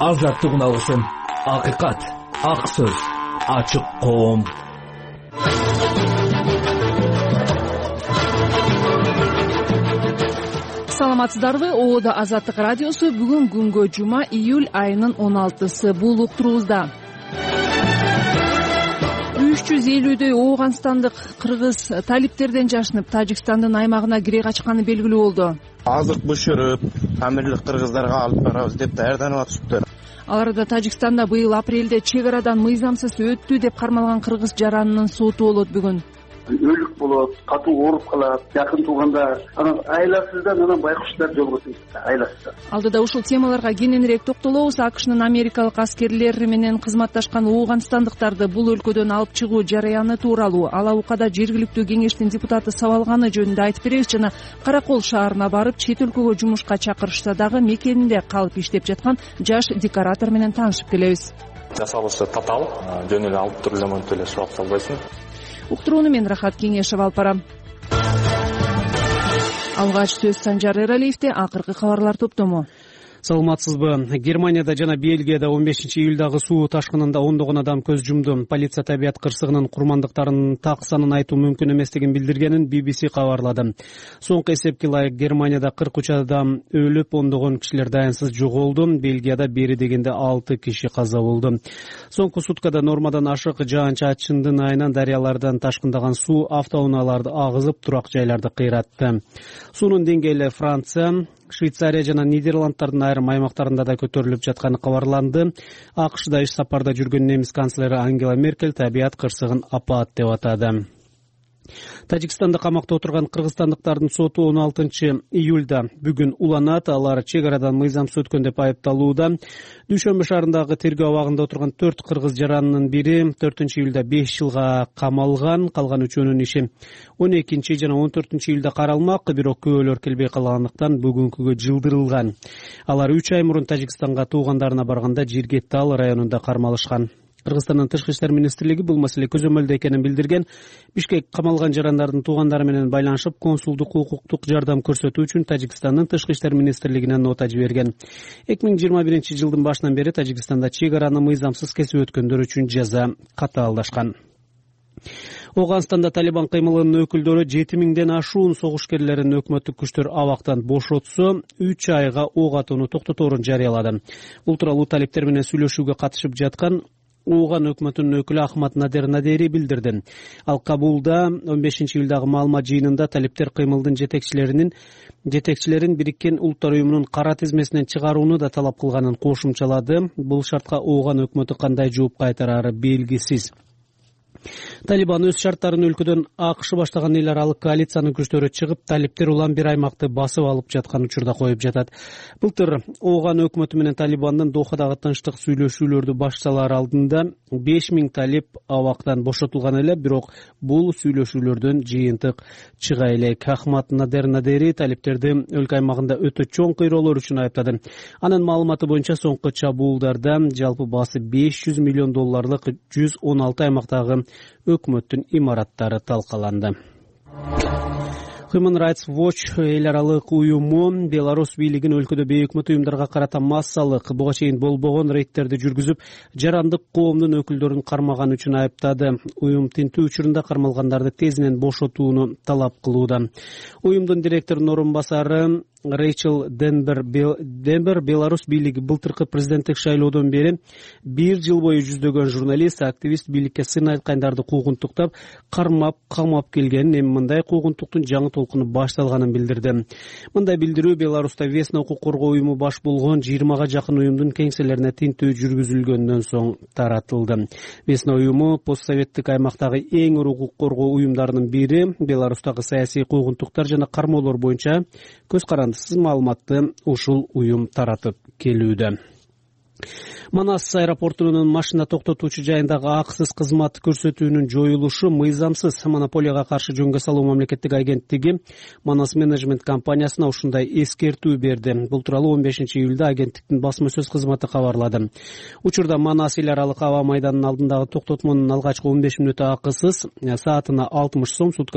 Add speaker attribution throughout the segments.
Speaker 1: азаттык үналышын, акыйкат, ак сөз, ачык коом.
Speaker 2: Саламатсыздарбы? ООД Азаттык радиосу бүгүн күнгө жума июль айынын 16-сы бул уктуруубузда. 350дөй Ооганстандык кыргыз талиптерден жашынып Тажикстандын аймагына кире качканы белгилүү болду.
Speaker 3: Азык бышырып, Амирлик кыргыздарга алып барабыз деп даярданып атышыптыр.
Speaker 2: Аларда Тажикстанда быйыл апрелде чек арадан мыйзамсыз өттү деп кармалган кыргыз жаранынын соту болот бүгүн.
Speaker 4: Өлүк болот, катуу ооруп калат, жакын туугандар, анан айласыздан анан байкуштар жолго чыгышат, айласыздан.
Speaker 2: Алдыда ушул темаларга кененирээк токтолобуз. AQShnын америкалык аскерлери менен кызматташкан ооганстандыктарды бул өлкөдөн алып чыгуу жараяны тууралуу ала укада жергиликтүү кеңештин депутаты сабалганы жөнүндө айтып беребиз жана Каракол шаарына барып чет өлкөгө жумушка чакырышса дагы мекенинде калып иштеп жаткан жаш декоратор менен таанышып келебиз.
Speaker 5: Жасалышы татаал, жөн эле алып туруп жаман эле шоп салбайсың.
Speaker 2: Уктурууну мен Рахат Кеңешев алып барам. Алгач сөз Санжар Эралиевде, акыркы кабарлар топтому.
Speaker 6: Саламатсызбы? Германияда жана Бельгияда 15-июлдагы суу ташкынында ондогон адам көз жумду. Полиция табият кырсыгынын курмандыктарынын так санын айтуу мүмкүн эместигин билдиргенин BBC кабарлады. Соңку эсепке ылайык Германияда 43 адам өлүп, ондогон кишилер даянсыз жоголду. Бельгияда бери дегенде 6 киши каза болду. Соңку суткада нормадан ашык жаан-чачындын айынан дарыялардан ташкындаган суу автоунааларды агызып, турак жайларды кыйратты. Суунун деңгээли Франция, Швейцария жана Нидерланддардын айрым аймактарында да көтөрүлүп жатканы кабарланды. AQShда иш сапарда жүргөн немис канцлери Ангела Меркель табият кырсыгын апаат деп атады. Тажикстанда камакта отурган кыргызстандыктардын соту 16-июлда бүгүн уланат. Алар чек арадан мыйзамсыз өткөн деп айыпталууда. Дүйшөмбү шаарындагы тергөө абагында отурган 4 кыргыз жаранынын бири 4-июлда 5 жылга камалган, калган үчөөнүн иши 12 жана 14-июлда каралмак, бирок күбөлөр келбей калгандыктан бүгүнкүгө жылдырылган. Алар 3 ай мурун Тажикстанга туугандарына барганда Жиргеттал районунда кармалышкан. Кыргызстандын Тышкы иштер министрлиги бул маселе көзөмөлдө экенин билдирген. Бишкек камалган жарандардын туугандары менен байланышып, консулдук укуктук жардам көрсөтүү үчүн Тажикстандын Тышкы иштер министрлигине нота жиберген. 2021 жылдын башынан бери Тажикстанда чек араны мыйзамсыз кесип өткөндөр үчүн жаза катаалдашкан. Ооганстанда Талибан кыймылынын өкүлдөрү 7000ден ашуун согушкерлерин өкмөттүк күчтөр абактан бошотсо, 3 айга ок атууну токтоторун жарыялады. Бул тууралуу талиптер менен сүйлөшүүгө катышып жаткан Ооган өкмөтүнүн өкүлү Ахмат Надер Надери билдирди. Ал Кабулда 15-июлдагы маалымат жыйынында талиптер кыймылдын жетекчилерин Бириккен Улуттар уюмунун кара тизмесинен чыгарууну да талап кылганын кошумчалады. Бул шартка Ооган өкмөтү кандай жооп кайтарары белгисиз. Талибан өз шарттарын өлкөдөн AQSh баштаган эл аралык коалициянын күчтөрү чыгып, талиптер улам бир аймакты басып алып жаткан учурда коюп жатат. Былтыр Ооган өкмөтү менен Талибандын Дохадагы тынчтык сүйлөшүүлөрдү башталар алдында 5000 талип абактан бошотулган эле, бирок бул сүйлөшүүлөрдөн жыйынтык чыга элек. Ахмат Надер Надери талиптерди өлкө аймагында өтө чоң кыйроолор үчүн айыптады. Анын маалыматы боюнча соңку чабуулдарда жалпы баасы $500 миллион 116 аймактагы өкмөттүн имараттары талкаланды. Human Rights Watch эл аралык уюму Беларусь бийлигин өлкөдө бейөкмөт уюмдарга карата массалык буга чейин болбогон рейдтерди жүргүзүп, жарандык коомдун өкүлдөрүн кармаган үчүн айыптады. Уюм тинтүү учурунда кармалгандарды тезинен бошотууну талап кылууда. Уюмдун директорунун орун басары Рэйчел Денбер Беларусь бийлиги былтыркы президенттик шайлоодон бери 1 жыл бою жүздөгөн журналист, активист бийликке сын айткандарды куугунтуктап, кармап, камап келгенин, эми мындай куугунтуктун жаңы толкуну башталганын билдирди. Мындай билдирүү Беларусьта Весна укук коргоо уюму баш болгон 20га жакын уюмдун кеңселерине тинтүү жүргүзүлгөндөн соң таратылды. Весна уюму постсоветтик аймактагы эң өр укук коргоо уюмдарынын бири. Беларусьтагы саясий куугунтуктар жана кармоолор боюнча көз карандысыз маалыматты ушул уюм таратып келүүдө. Манас аэропортунун машина токтотуучу жайындагы акысыз кызмат көрсөтүүнүн жоюлушу мыйзамсыз. Монополияга каршы жөнгө салуу мамлекеттик агенттиги Манас менеджмент компаниясына ушундай эскертүү берди. Бул тууралуу 15-июлда агенттиктин басма сөз кызматы кабарлады. Учурда Манас эл аралык аба майданынын алдындагы токтотмонун алгачкы 15 мүнөтү акысыз, саатына 60 сом, суткасына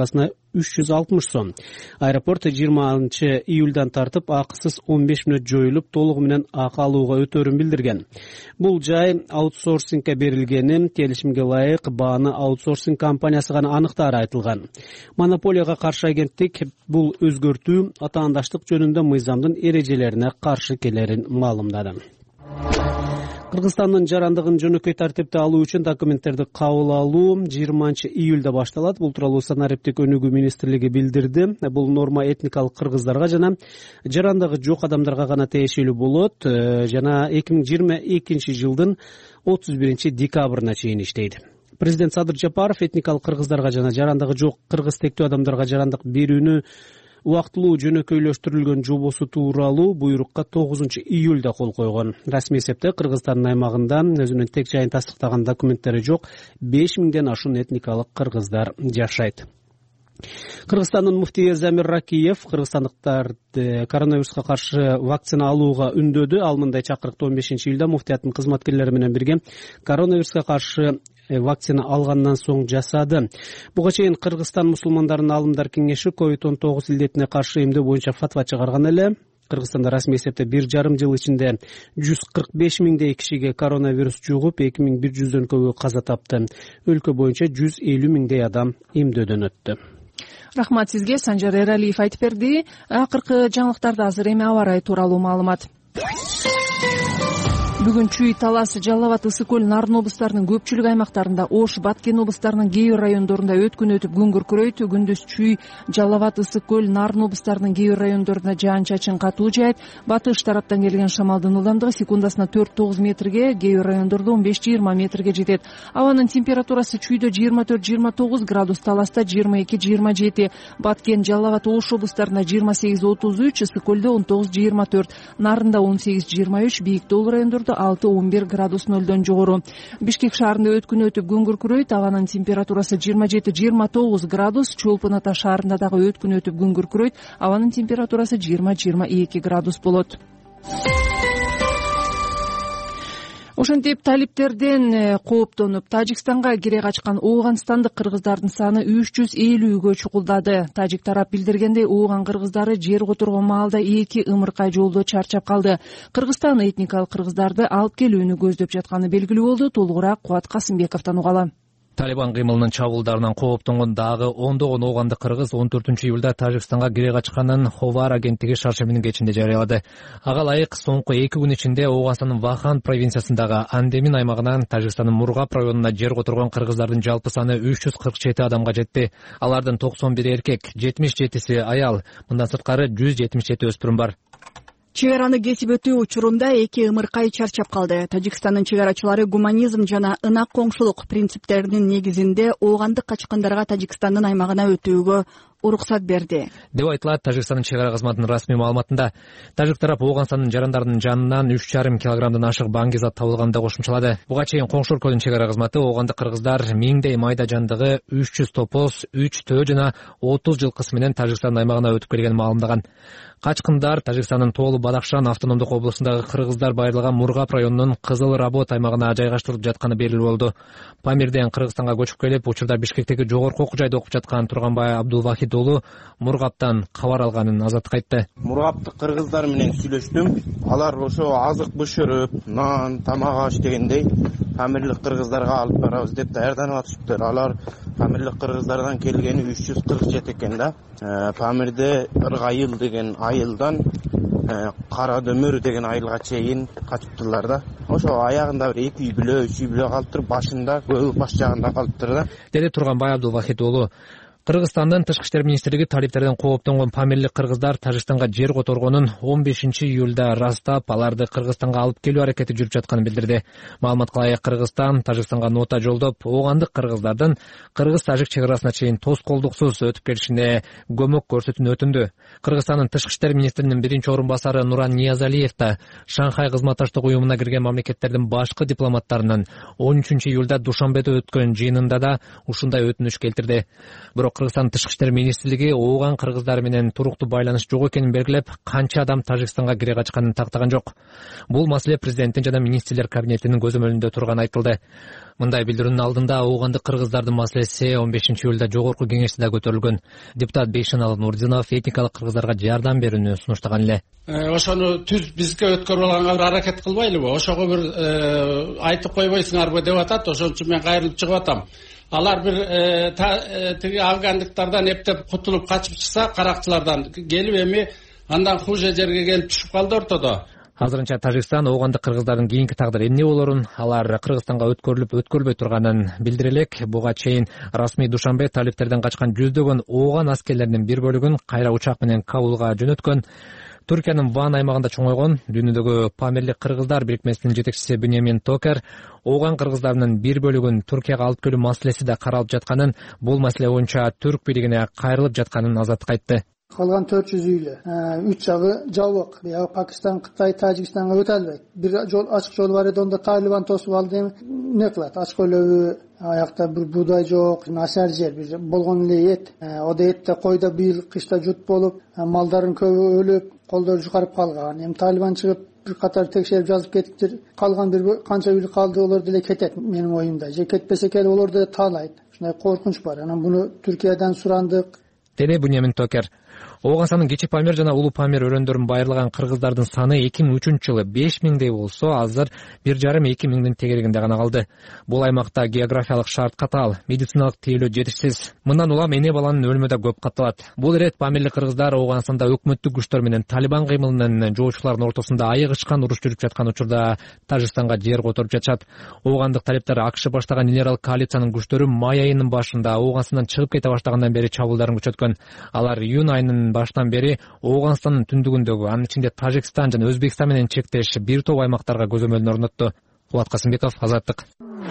Speaker 6: 360 сом. Аэропорт 20 июльдан тартып акысыз 15 мүнөт жоюлуп, толугу менен акы алууга өтөөрүн билдирген. Бул жай аутсорсингке берилгени, келишимге ылайык бааны аутсорсинг компаниясы гана аныктаары айтылган. Монополияга каршы агенттик бул өзгөртүү атаандаштык жөнүндө мыйзамдын эрежелерине каршы келерин маалымдады. Кыргызстандын жарандыгын жөнөкөй тартипте алуу үчүн документтерди кабыл алуу 20 июлда башталат. Бул тууралуу санариптик өнүгүү министрлиги билдирди. Бул норма этникалык кыргыздарга жана жарандыгы жок адамдарга гана тиешелүү болот жана 2022 жылдын 31 декабрына чейин иштейт. Президент Садыр Жапаров этникалык кыргыздарга жана жарандыгы жок кыргыз тектүү адамдарга жарандык берүүнү убактылуу жөнөкөйлөштүрүлгөн жобосу тууралуу буйрукка 9 июлда кол койгон. Расмий эсепте Кыргызстандын аймагында өзүнүн тек жайын тастыктаган документтери жок 5000ден ашуун этникалык кыргыздар жашайт. Кыргызстандын муфтийи Замир Ракиев кыргызстандыктарды коронавируска каршы вакцина алууга үндөдү. Ал мындай чакырыкты 15 июлда муфтияттын кызматкерлери менен бирге коронавируска каршы вакцина алгандан соң жасады. Буга чейин Кыргызстан мусулмандарынын алымдар кеңеши COVID-19 илдетине каршы эмдөө боюнча фатва чыгарган эле. Кыргызстанда расмий эсепте 1,5 жыл ичинде 145 миңдей кишиге коронавирус жугуп, 2100дөн көбү каза тапты. Өлкө боюнча 150 миңдей адам эмдөөдөн өттү.
Speaker 2: Рахмат сизге, Санжар Эралиев айтып берди. Акыркы жаңылыктарда азыр эми аба ырайы тууралуу маалымат. Бүгүн Чүй, Талас, Жалал Абад, Ысык көл, Нарын облустарынын көпчүлүк аймактарында, Ош, Баткен облустарынын кээ бир райондорунда өткүн өтүп күн күркүрөйт. Күндүз Чүй, Жалал Абад, Ысык көл, Нарын облустарынын кээ бир райондорунда жаан-чачын катуу жаайт. Батыш тараптан келген шамалдын ылдамдыгы секундасына 4-9 метрге, кээ бир райондордо 15-20 метрге жетет. Абанын температурасы Чүйдө 24-29 градус, Таласта 22-27, Баткен, Жалал Абад, Ош облустарында 28-33, Ысык көлдө 19-24, Нарында 18-23, бийик тоолуу райондордо 6-11 градус нөлдөн жогору. Бишкек шаарында өткүн өтүп күн күркүрөйт. Абанын температурасы 27-29 градус. Чолпон Ата шаарында дагы өткүн өтүп күн күркүрөйт. Абанын температурасы 20-22 градус болот. Ошентип талиптерден кооптонуп Тажикстанга кире качкан ооганстандык кыргыздардын саны 350гө чукулдады. Тажик тарап билдиргендей, ооган кыргыздары жер которгон маалда 2 ымыркай жолдо чарчап калды. Кыргызстан этникалык кыргыздарды алып келүүнү көздөп жатканы белгилүү болду. Толугураак Кубат Касымбековдон угалы.
Speaker 7: Талибан кыймылынын чабуулдарынан кооптонгон дагы ондогон ооганды кыргыз 14 июлда Тажикстанга кире качканын Ховар агенттиги шаршембинин кечинде жарыялады. Ага ылайык соңку 2 күн ичинде Ооганстандын Вахан провинциясындагы Андемин аймагынан Тажикстандын Мургап районуна жер которгон кыргыздардын жалпы саны 347 адамга жетти. Алардын 91 эркек, 77 аял, мындан сырткары 177 өспүрүм бар.
Speaker 8: Чек араны кесип өтүү учурунда 2 ымыркай чарчап калды. Тажикстандын чек арачылары гуманизм жана ынак коңшулук принциптеринин негизинде оогандык качкандарга Тажикстандын аймагына өтүүгө уруксат берди
Speaker 7: деп айтылат Тажикстандын чек ара кызматынын расмий маалыматында. Тажик тарап Ооганстандын жарандарынын жанынан 3,5 килограммдан ашык баңгизат табылганын да кошумчалады. Буга чейин коңшу өлкөнүн чек ара кызматы оогандык кыргыздар миңдей майда жандыгы 300 топоз, 3 төө жана 30 жылкысы менен Тажикстандын аймагына өтүп келгенин маалымдаган. Качкындар Тажикстандын Тоолу Бадахшан автономдук облусундагы кыргыздар байырылган Мургап районунун Кызыл Работ аймагына жайгаштырылып жатканы белгилүү болду. Памирден Кыргызстанга көчүп келип, учурда Бишкектеги жогорку окуу жайда окуп жаткан Турганбай Абдулвахид уулу Мургаптан кабар алганын Азаттыкка айтты.
Speaker 3: Мургаптык кыргыздар менен сүйлөштүм. Алар ошо азык бышырып, нан, тамак аш дегендей Памирлик кыргыздарга алып барабыз деп даярданып атышыптыр. Алар Памирлик кыргыздардан келгени 347 экен да. Памирде Ыргайыл деген айылдан Кара Дөмөр деген айылга чейин качыптырлар да. Ошо аягында бир 2 үй бүлө, 3 үй бүлө калыптыр, башында көбү баш жагында калыптыр да.
Speaker 7: Деди Турганбай Абдулвахид уулу. Кыргызстандын Тышкы иштер министрлиги талиптерден кооптонгон памирлик кыргыздар Тажикстанга жер которгонун 15 июлда ырастап, аларды Кыргызстанга алып келүү аракети жүрүп жатканын билдирди. Маалыматка ылайык Кыргызстан Тажикстанга нота жолдоп, оогандык кыргыздардын кыргыз-тажик чек арасына чейин тоскоолдуксуз өтүп келишине көмөк көрсөтүүнү өтүндү. Кыргызстандын Тышкы иштер министринин биринчи орун басары Нуран Ниязалиев да Шанхай кызматташтык уюмуна кирген мамлекеттердин башкы дипломаттарынын 13 июлда Душанбеде өткөн жыйынында да ушундай өтүнүч келтирди. Бирок Кыргызстан Тышкы иштер министрлиги ооган кыргыздары менен туруктуу байланыш жок экенин белгилеп, канча адам Тажикстанга кире качканын тактаган жок. Бул маселе президенттин жана министрлер кабинетинин көзөмөлүндө турганы айтылды. Мындай билдирүүнүн алдында оогандык кыргыздардын маселеси 15-июлда жогорку кеңеште да көтөрүлгөн. Депутат Бейшеналы Нурдинов этникалык кыргыздарга жардам берүүнү сунуштаган эле.
Speaker 9: Ошону түз бизге өткөрүп алганга бир аракет кылбайлыбы? Ошого бир айтып койбойсуңарбы деп атат. Ошон үчүн мен кайрылып чыгып атам. Алар бир тиги афгандыктардан эптеп кутулуп качып чыкса, каракчылардан келип эми андан хуже жерге келип түшүп калды ортодо.
Speaker 7: Азырынча Тажикстан оогандык кыргыздардын кийинки тагдыры эмне болорун, алар Кыргызстанга өткөрүлүп өткөрүлбөй турганын билдире элек. Буга чейин расмий Душанбе талиптерден качкан жүздөгөн ооган аскерлеринин бир бөлүгүн кайра учак менен Кабулга жөнөткөн. Түркиянын Ван аймагында чоңойгон дүйнөдөгү Памирлик кыргыздар бирикмесинин жетекчиси Буньямин Токер ооган кыргыздарынын бир бөлүгүн Түркияга алып келүү маселеси да каралып жатканын, бул маселе боюнча Түрк бийлигине кайрылып жатканын азаттыкка айтты.
Speaker 10: Калган 400 үйлө 3 жагы жабык. Бияга Пакистан, Кытай, Тажикстанга өтө албайт. Бир жол ачык жол бар эди, онда Талибан тосуп алды. Не кылат? Ачык өлөбү, аякта бир буудай жок, начар жер, бир болгон эле эт. Ода этте койдо бийил кышта жут болуп, малдардын көбү өлүп, колдору жукарып калган. Эми Талибан чыгып бир катар текшерип жазып кетиптир. Калган бир канча үй калды, олор деле кетет менин оюмда. Же кетпесе керек, олор да таалайт. Ушундай коркунуч бар. Анан буну Түркиядан сурандык,
Speaker 7: деди Буньямин Токер. Оогансандын Кечи Памир жана Улуу Памир өрөөндөрүн байырлаган кыргыздардын саны 2003-жылы 5000дей болсо, азыр 1,5-2 миңдин тегерегинде гана калды. Бул аймакта географиялык шарт катаал, медициналык тейлөө жетишсиз. Мындан улам эне баланын өлүмү да көп катталат. Бул ирет Памирлик кыргыздар Оогансанда өкмөттүк күчтөр менен Талибан кыймылынын жоочулардын ортосунда айыгышкан уруш жүрүп жаткан учурда Тажикстанга жер которуп жатышат. Оогандык талиптер АКШ баштаган эле аралык коалициянын күчтөрү май айынын башында Оогансандан чыгып кете баштагандан бери чабуулдарын күчөткөн. Алар июнь айынын баштан бери Оогандын түндүгүндөгү, анын ичинде Тажикстан жана Өзбекстан менен чектеш бир топ аймактарга көзөмөлүн орнотту. Кубат Касымбеков, Азаттык.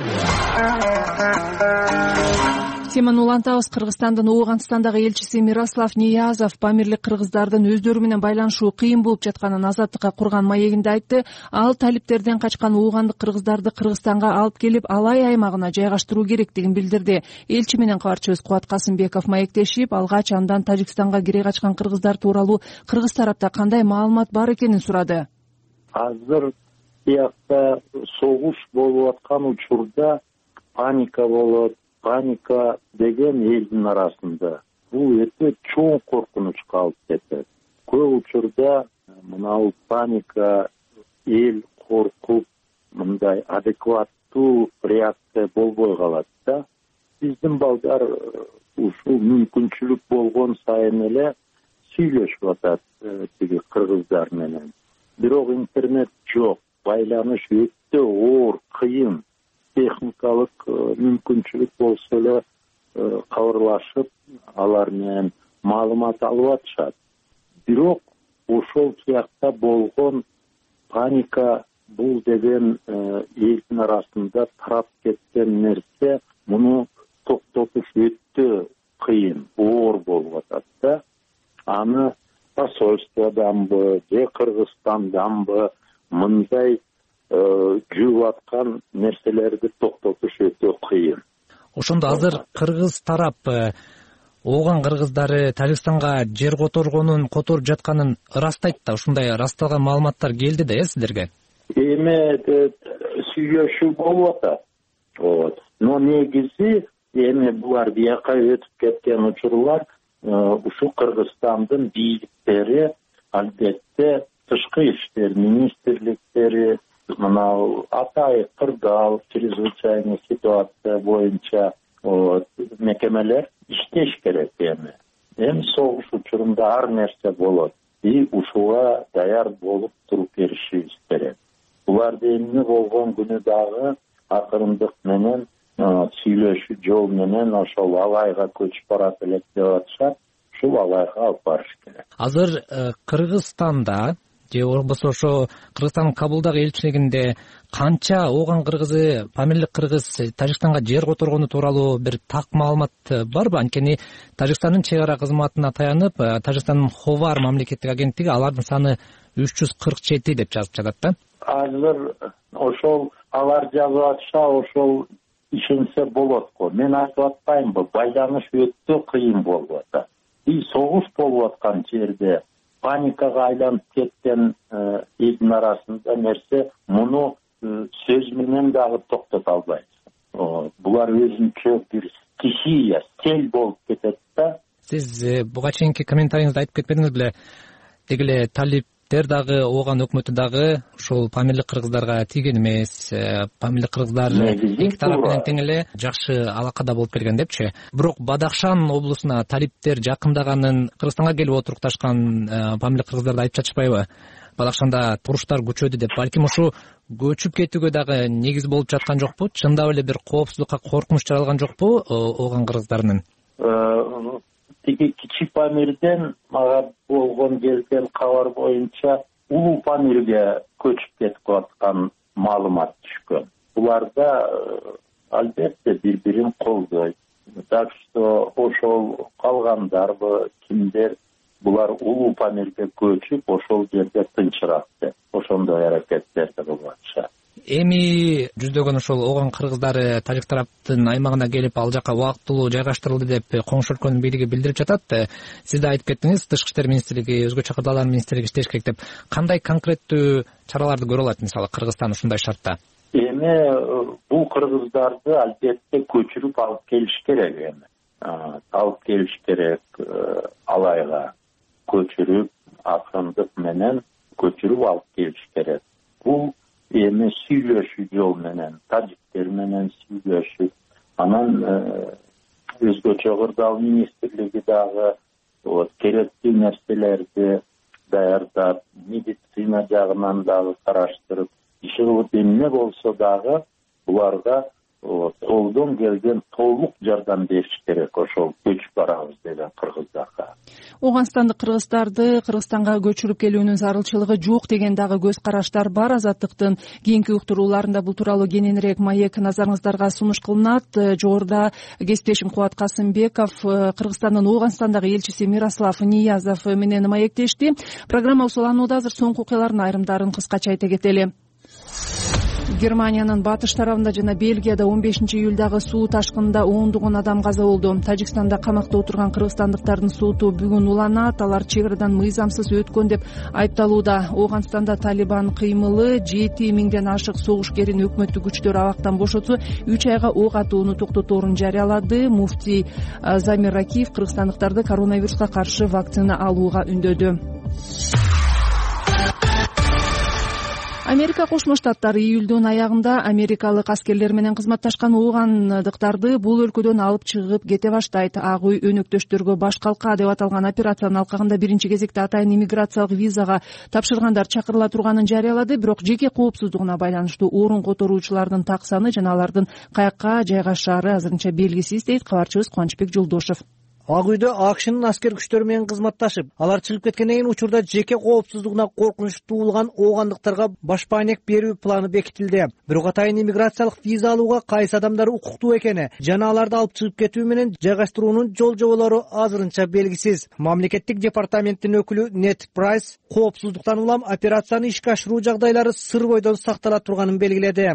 Speaker 2: Теманы улантабыз. Кыргызстандын Оогандстандагы элчиси Мирослав Ниязов Памирлик кыргыздардын өздөрү менен байланышуу кыйын болуп жатканын Азаттыкка курган маегинде айтты. Ал талиптерден качкан оогандык кыргыздарды Кыргызстанга алып келип, Алай аймагына жайгаштыруу керектигин билдирди. Элчи менен кабарчыбыз Кубат Касымбеков маектешип, алгач андан Тажикстанга кире качкан кыргыздар тууралуу кыргыз тарапта кандай маалымат бар экенин сурады.
Speaker 11: Азыр биякта согуш болуп аткан учурда паника болот. Паника деген элдин арасында бул өтө чоң коркунучка алып кетет. Көп учурда мынау паника, эл коркуп, мындай адекваттуу реакция болбой калат да. Биздин балдар ушул мүмкүнчүлүк болгон сайын эле сүйлөшүп атат тиги кыргыздар менен. Бирок интернет жок, байланыш өтө оор, кыйын. Техникалык мүмкүнчүлүк болсо эле кабарлашып, алар менен маалымат алып атышат. Бирок ошол сыякта болгон паника, бул деген элдин арасында тарап кеткен нерсе, муну токтотуш өтө кыйын, оор болуп атат да. Аны посольстводанбы, же Кыргызстанданбы мындай жүрүп аткан нерселерди токтотуш өтө кыйын.
Speaker 7: Ошондо азыр кыргыз тарап ооган кыргыздары Тажикстанга жер которуп жатканын ырастайт да, ушундай ырасталган маалыматтар келди да сиздерге?
Speaker 11: Эми сүйлөшүү болуп атат. Но негизи эми булар бияка өтүп кеткен учурлар ушу Кыргызстандын бийликтери, албетте тышкы иштер министрликтери, мынау Атай, Кыргал, чрезвычайный ситуация боюнча мекемелер иштеш керек эми. Эми согуш учурунда ар нерсе болот. И ушуга даяр болуп туруп беришибиз керек. Буларды эмне болгон күнү дагы акырындык менен сүйлөшүү жол менен ошол Алайга көчүп барат элек деп атышат. Ушул Алайга алып барыш керек.
Speaker 7: Азыр Кыргызстанда же болбосо ошо Кыргызстандын Кабулдагы элчилигинде канча ооган кыргызы, Памирлик кыргыз Тажикстанга жер которгону тууралуу бир так маалымат барбы? Анткени Тажикстандын чек ара кызматына таянып, Тажикстандын Ховар мамлекеттик агенттиги алардын саны 347 деп жазып жатат да.
Speaker 11: Азыр ошол алар жазып атышат, ошол ишенсе болот го. Мен айтып атпаймынбы, байланыш өтө кыйын болуп атат. Согуш болуп аткан жерде паникага айланып кеткен элдин арасында нерсе, муну сөз менен дагы токтото албайсың. Булар өзүнчө бир стихия, сел болуп кетет да.
Speaker 7: Сиз буга чейинки комментарийиңизде айтып кетпедиңиз беле, деги эле талиптер дагы, ооган өкмөтү дагы ушул памирлик кыргыздарга тийген эмес, памирлик кыргыздар эки тарап менен тең эле жакшы алакада болуп келген депчи. Бирок Бадахшан облусуна талиптер жакындаганын, Кыргызстанга келип отурукташкан памирлик кыргыздарды айтып жатышпайбы? Бадахшанда туруштар көчөдү деп, балким ушу көчүп кетүүгө дагы негиз болуп жаткан жокпу? Чындап эле бир коопсуздукка коркунуч жаралган жокпу ооган кыргыздарынын?
Speaker 11: Тиги Кичи Памирден мага болгон келген кабар боюнча Улуу Памирге көчүп кетип аткан маалымат түшкөн. Буларда албетте бири-бирин колдойт. Так что ошол калгандарбы, кимдер булар Улуу Памирге көчүп, ошол жерде тынчыраат. Ошондой аракеттерди кылып атышат.
Speaker 7: Эми жүздөгөн ошол ооган кыргыздары тажик тараптын аймагына келип, ал жака убактылуу жайгаштырылды деп коңшу өлкөнүн бийлиги билдирип жатат. Сиз да айтып кеттиңиз, Тышкы иштер министрлиги, өзгө чакырдалар министрлиги иштеш керек деп. Кандай конкреттүү чараларды көрө алат, мисалы Кыргызстан ушундай шартта?
Speaker 11: Эми бул кыргыздарды албетте көчүрүп алып келиш керек. Алып келиш керек, алайга көчүрүп, акырындык менен көчүрүп алып келиш керек. Бул эми сүйлөшүү жол менен, тажиктер менен сүйлөшүп, анан өзгө чакырдал министрлиги дагы керектүү нерселерди даярдап, медицина жагынан дагы караштырып, иши кылып эмне болсо дагы буларга колдон келген толук жардам бериш керек, ошол көчүп барабыз деген кыргыздарга.
Speaker 2: Ооганстандык кыргыздарды Кыргызстанга көчүрүп келүүнүн зарылчылыгы жок деген дагы көз караштар бар. Азаттыктын кийинки уктурууларында бул тууралуу кененирээк маек назарыңыздарга сунуш кылынат. Жогоруда кесиптешим Кубат Касымбеков Кыргызстандын Ооганстандагы элчиси Мирослав Ниязов менен маектешти. Программа усуланууда, азыр соңку окуялардын айрымдарын кыскача айта кетели. Германиянын батыш тарабында жана Бельгияда 15-июлдагы суу ташкынында ондогон адам каза болду. Тажикстанда камакта отурган кыргызстандыктардын соту бүгүн уланат. Алар чек арадан мыйзамсыз өткөн деп айыпталууда. Ооганстанда Талибан кыймылы 7000ден ашык согушкерин өкмөттүк күчтөр абактан бошотсо 3 айга ок атууну токтоторун жарыялады. Муфтий Замир Ракиев кыргызстандыктарды коронавируска каршы вакцина алууга үндөдү. Америка Кошмо Штаттары июлдун аягында америкалык аскерлер менен кызматташкан оогандыктарды бул өлкөдөн алып чыгып кете баштайт. Ак үй өнөктөштөргө баш калка деп аталган операциянын алкагында биринчи кезекте атайын иммиграциялык визага тапшыргандар чакырыла турганын жарыялады. Бирок жеке коопсуздугуна байланыштуу орун которуучулардын так саны жана алардын каякка жайгашаары азырынча белгисиз, дейт кабарчыбыз Кубанычбек Жолдошев.
Speaker 12: Ак үйдө АКШнын аскер күчтөрү менен кызматташып, алар чыгып кеткенден кийин учурда жеке коопсуздугуна коркунуч туулган оогандыктарга башпаанек берүү планы бекитилди. Бирок атайын иммиграциялык виза алууга кайсы адамдар укуктуу экени жана аларды алып чыгып кетүү менен жайгаштыруунун жол-жоболору азырынча белгисиз. Мамлекеттик департаменттин өкүлү Нет Прайс коопсуздуктан улам операцияны ишке ашыруу жагдайлары сыр бойдон сактала турганын белгиледи.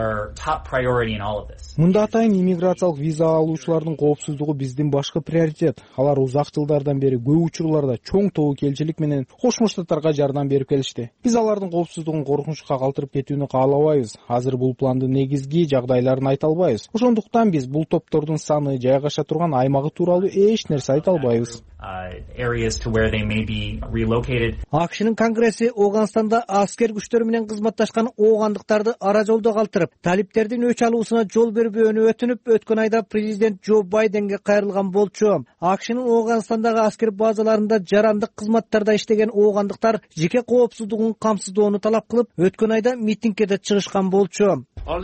Speaker 13: Мында атайын иммиграциялык виза алуучулардын коопсуздугу биздин башкы приоритет. Алар узак жылдардан бери көп учурларда чоң тобокелчилик менен Кошмо Штаттарга жардам берип келишти. Биз алардын коопсуздугун коркунучка калтырып кетүүнү каалабайбыз. Азыр бул пландын негизги жагдайларын айта албайбыз. Ошондуктан биз бул топтордун саны, жайгаша турган аймагы тууралуу эч нерсе айта албайбыз.
Speaker 12: АКШнын Конгресси Оогандстанда аскер күчтөрү менен кызматташкан оогандыктарды ара жолдо калтырып, талиптердин өч алуусуна жол бербөөнү өтүнүп, өткөн айда президент Джо Байденге кайрылган болчу. АКШнын Оогандстандагы аскер базаларында жарандык кызматтарда иштеген оогандыктар жеке коопсуздугун камсыздоону талап кылып, өткөн айда митингге да чыгышкан болчу.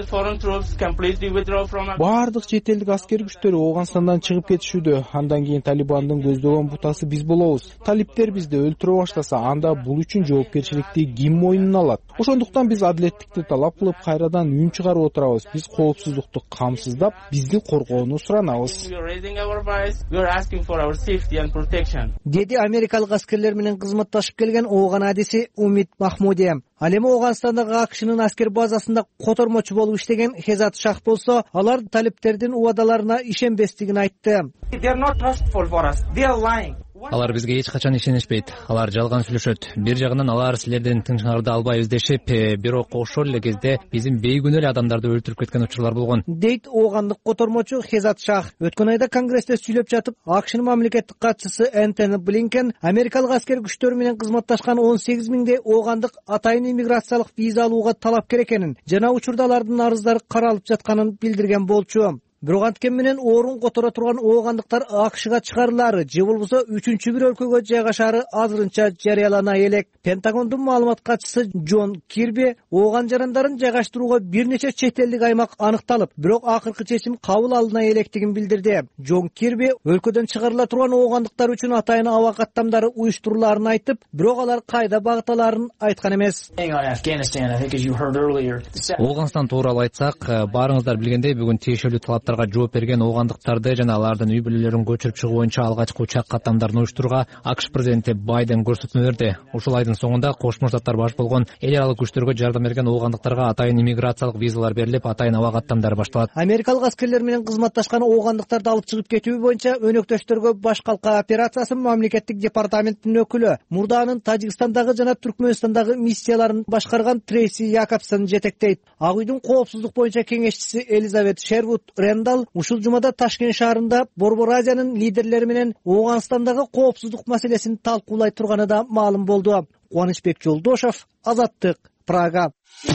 Speaker 13: Баардык чет элдик аскер күчтөрү Оогандстандан чыгып кетишүүдө. Андан кийин Талибандын көздөгөн бутасы биз болобуз. Талиптер бизди өлтүрө баштаса, анда бул үчүн жоопкерчиликти ким мойнуна алат? Ошондуктан биз адилеттикти талап кылып, кайрадан үн чыгарып отурабыз. Биз коопсуздукту камсыздап, бизди коргоону суранабыз.
Speaker 12: Деди америкалык аскерлер менен кызматташып келген ооган адиси Умит Махмуди. Ал эми Ооганстандагы АКШнын аскер базасында котормочу болуп иштеген Хезат Шах болсо, алар талиптердин убадаларына ишенбестигин айтты.
Speaker 7: Алар бизге эч качан ишенишпейт. Алар жалган сүйлөшөт. Бир жагынан алар силердин тынчыңарды албайбыз дешип, бирок ошол эле кезде биздин бейгүнөө эле адамдарды өлтүрүп кеткен учурлар болгон,
Speaker 12: дейт оогандык котормочу Хезат Шах. Өткөн айда Конгрессте сүйлөп жатып, АКШнын мамлекеттик катчысы Энтони Блинкен америкалык аскер күчтөр менен кызматташкан 18 миңдей оогандык атайын иммиграциялык виза алууга талапкер экенин жана учурда алардын арыздары каралып жатканын билдирген болчу. Бирок анткени менен орун которо турган оогандыктар АКШга чыгарылаары же болбосо үчүнчү бир өлкөгө жайгашаары азырынча жарыялана элек. Пентагондун маалымат катчысы Джон Кирби ооган жарандарын жайгаштырууга бир нече чет элдик аймак аныкталып, бирок акыркы чечим кабыл алына электигин билдирди. Джон Кирби оогандан чыгарыла турган оогандыктар үчүн атайын аба каттамдары уюштурулаарын айтып, бирок алар кайда багыт алаарын айткан эмес.
Speaker 7: Ооганстан тууралуу айтсак, баарыңыздар билгендей, бүгүн тиешелүү талаптар жооп берген оогандыктарды жана алардын үй бүлөлөрүн көчүрүп чыгуу боюнча алгачкы учак каттамдарын уюштурууга АКШ президенти Байден көрсөтмө берди. Ушул айдын соңунда Кошмо Штаттар баш болгон эл аралык күчтөргө жардам берген оогандыктарга атайын иммиграциялык визалар берилип, атайын аба каттамдары башталат.
Speaker 12: Америкалык аскерлер менен кызматташкан оогандыктарды алып чыгып кетүү боюнча өнөктөштөргө баш калка операциясын мамлекеттик департаменттин өкүлү, мурда анын Тажикстандагы жана Түркмөнстандагы миссияларын башкарган Трейси Якобсон жетектейт. Ак үйдүн коопсуздук боюнча кеңешчиси Элизабет Шервуд Рендал ушул жумада Ташкент шаарында Борбор Азиянын лидерлери менен Ооганстандагы коопсуздук маселесин талкуулай турганы да маалым болду. Кубанычбек Жолдошов, Азаттык, Прага.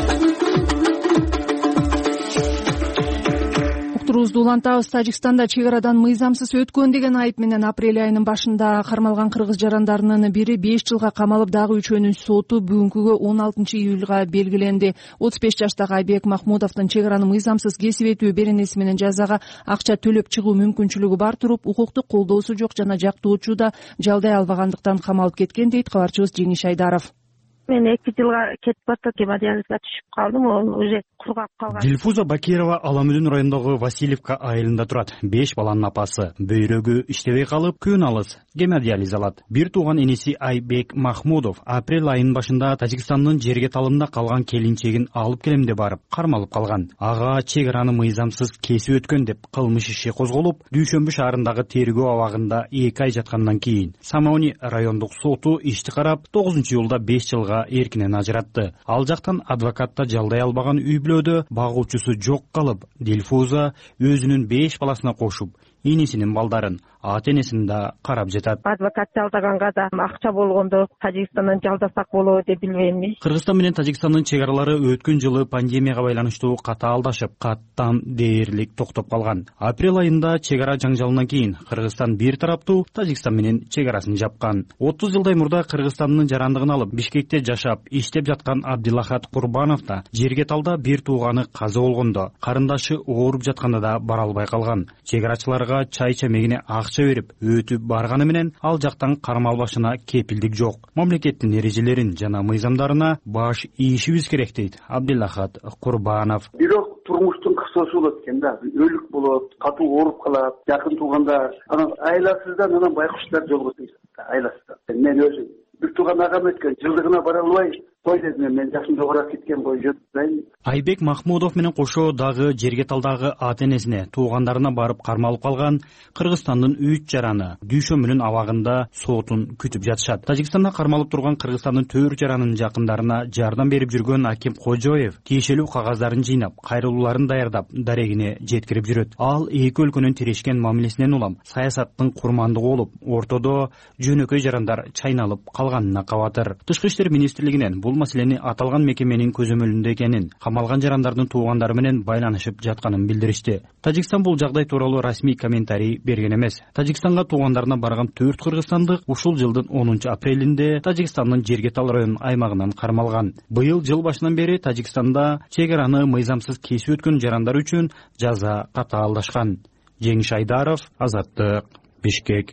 Speaker 2: Уктуруубузду улантабыз. Тажикстанда чек арадан мыйзамсыз өткөн деген айып менен апрель айынын башында кармалган кыргыз жарандарынын бири 5 жылга камалып, дагы үчөөнүн соту бүгүнкүгө 16 июлга белгиленди. 35 жаштагы Айбек Махмудовдун чек араны мыйзамсыз кесип өтүү беренеси менен жазага акча төлөп чыгуу мүмкүнчүлүгү бар туруп, укуктук колдоосу жок жана жактоочу да жалдай албагандыктан камалып кеткен, дейт кабарчыбыз Жеңиш Айдаров.
Speaker 14: Мен 2 жылга кетип бартып гемодиализге түшүп калдым, ол уже кургап калган.
Speaker 15: Дилфуза Бакирова Аламүдүн районундагы Васильевка айылында турат. 5 баланын апасы. Бөйрөгү иштебей калып, күн алыс гемодиализ алат. Бир тууган энеси Айбек Махмудов апрель айынын башында Тажикстандын жерге талымында калган келинчегин алып келем деп барып кармалып калган. Ага чек араны мыйзамсыз кесип өткөн деп кылмыш иши козголуп, Дүйшөмбү шаарындагы тергөө абагында 2 ай жаткандан кийин Самауни райондук соту ишти карап 9-июлда 5 жылга эркинен ажыратты. Ал жактан адвокатта жалдай албаган үй бүлөдө багуучусу жок калып, Дилфуза өзүнүн 5 баласына кошуп, энесинин балдарын, ата-энесин да карап жатат.
Speaker 14: Адвокат жалдаганга да акча болгондо Тажикстандан жалдасак болобу деп билбейм.
Speaker 15: Кыргызстан менен Тажикстандын чек аралары өткөн жылы пандемияга байланыштуу катаалдашып, каттам дээрлик токтоп калган. Апрель айында чек ара жаңжалынан кийин Кыргызстан бир тараптуу Тажикстан менен чек арасын жапкан. 30 жылдай мурда Кыргызстандын жарандыгын алып, Бишкекте жашап, иштеп жаткан Абдилахат Курбанов да жерге талда бир тууганы каза болгондо, карындашы ооруп жатканда да бара албай калган. Чек арачыларга чай чемегине акча берип өтүп барганы менен ал жактан кармалбашына кепилдик жок. Мамлекеттин эрежелерин жана мыйзамдарына баш ийишибиз керек, дейт Абдилахат Курбанов.
Speaker 4: Бирок турмуштун кысоосу болот экен да, өлүк болот, катуу ооруп калат, жакын тууганда, анан айласыздан анан байкуштар жолугушат, айласыздан. Мен өзүм бир тууган агам өткөн жылдыгына бара албай кой дедим, мен жашым жогорак кеткен бою жатпайм.
Speaker 15: Айбек Махмудов менен кошо дагы жерге талдагы ата-энесине, туугандарына барып кармалып калган Кыргызстандын 3 жараны Дүйшөмбүнүн абагында сотун күтүп жатышат. Тажикстанда кармалып турган Кыргызстандын 4 жаранын жакындарына жардам берип жүргөн Аким Кожоев тиешелүү кагаздарын жыйнап, кайрылууларын даярдап, дарегине жеткирип жүрөт. Ал эки өлкөнүн тирешкен мамилесинен улам саясаттын курмандыгы болуп, ортодо жөнөкөй жарандар чайналып калганына кабатыр. Тышкы иштер министрлигинен бул маселени аталган мекеменин көзөмөлүндө экенин, камалган жарандардын туугандары менен байланышып жатканын билдиришти. Тажикстан бул жагдай тууралуу расмий комментарий берген эмес. Тажикстанга туугандарына барган 4 кыргызстандык ушул жылдын 10 апрелинде Тажикстандын Жергетал район аймагынан кармалган. Быйыл жыл башынан бери Тажикстанда чек араны мыйзамсыз кесип өткөн жарандар үчүн жаза катаалдашкан. Жеңиш Айдаров, Азаттык, Бишкек.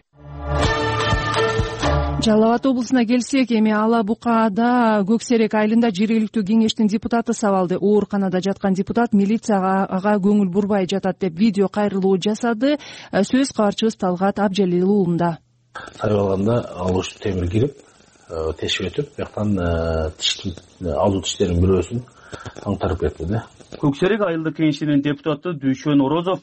Speaker 2: Жалал Абад облусуна келсек, эми Ала Букада Көксерек айылында жергиликтүү кеңештин депутаты сабалды. Ооруканада жаткан депутат милицияга ага көңүл бурбай жатат деп видео кайрылуу жасады. Сөз кабарчыбыз Талгат Абжалил уулунда.
Speaker 1: Сарып алганда алыш темир кирип,
Speaker 16: тешип өтүп бияктан алуу тиштердин бирөөсүн аңтарып кетти да.
Speaker 15: Көксерек айылдык кеңешинин депутаты Дүйшөн Орозов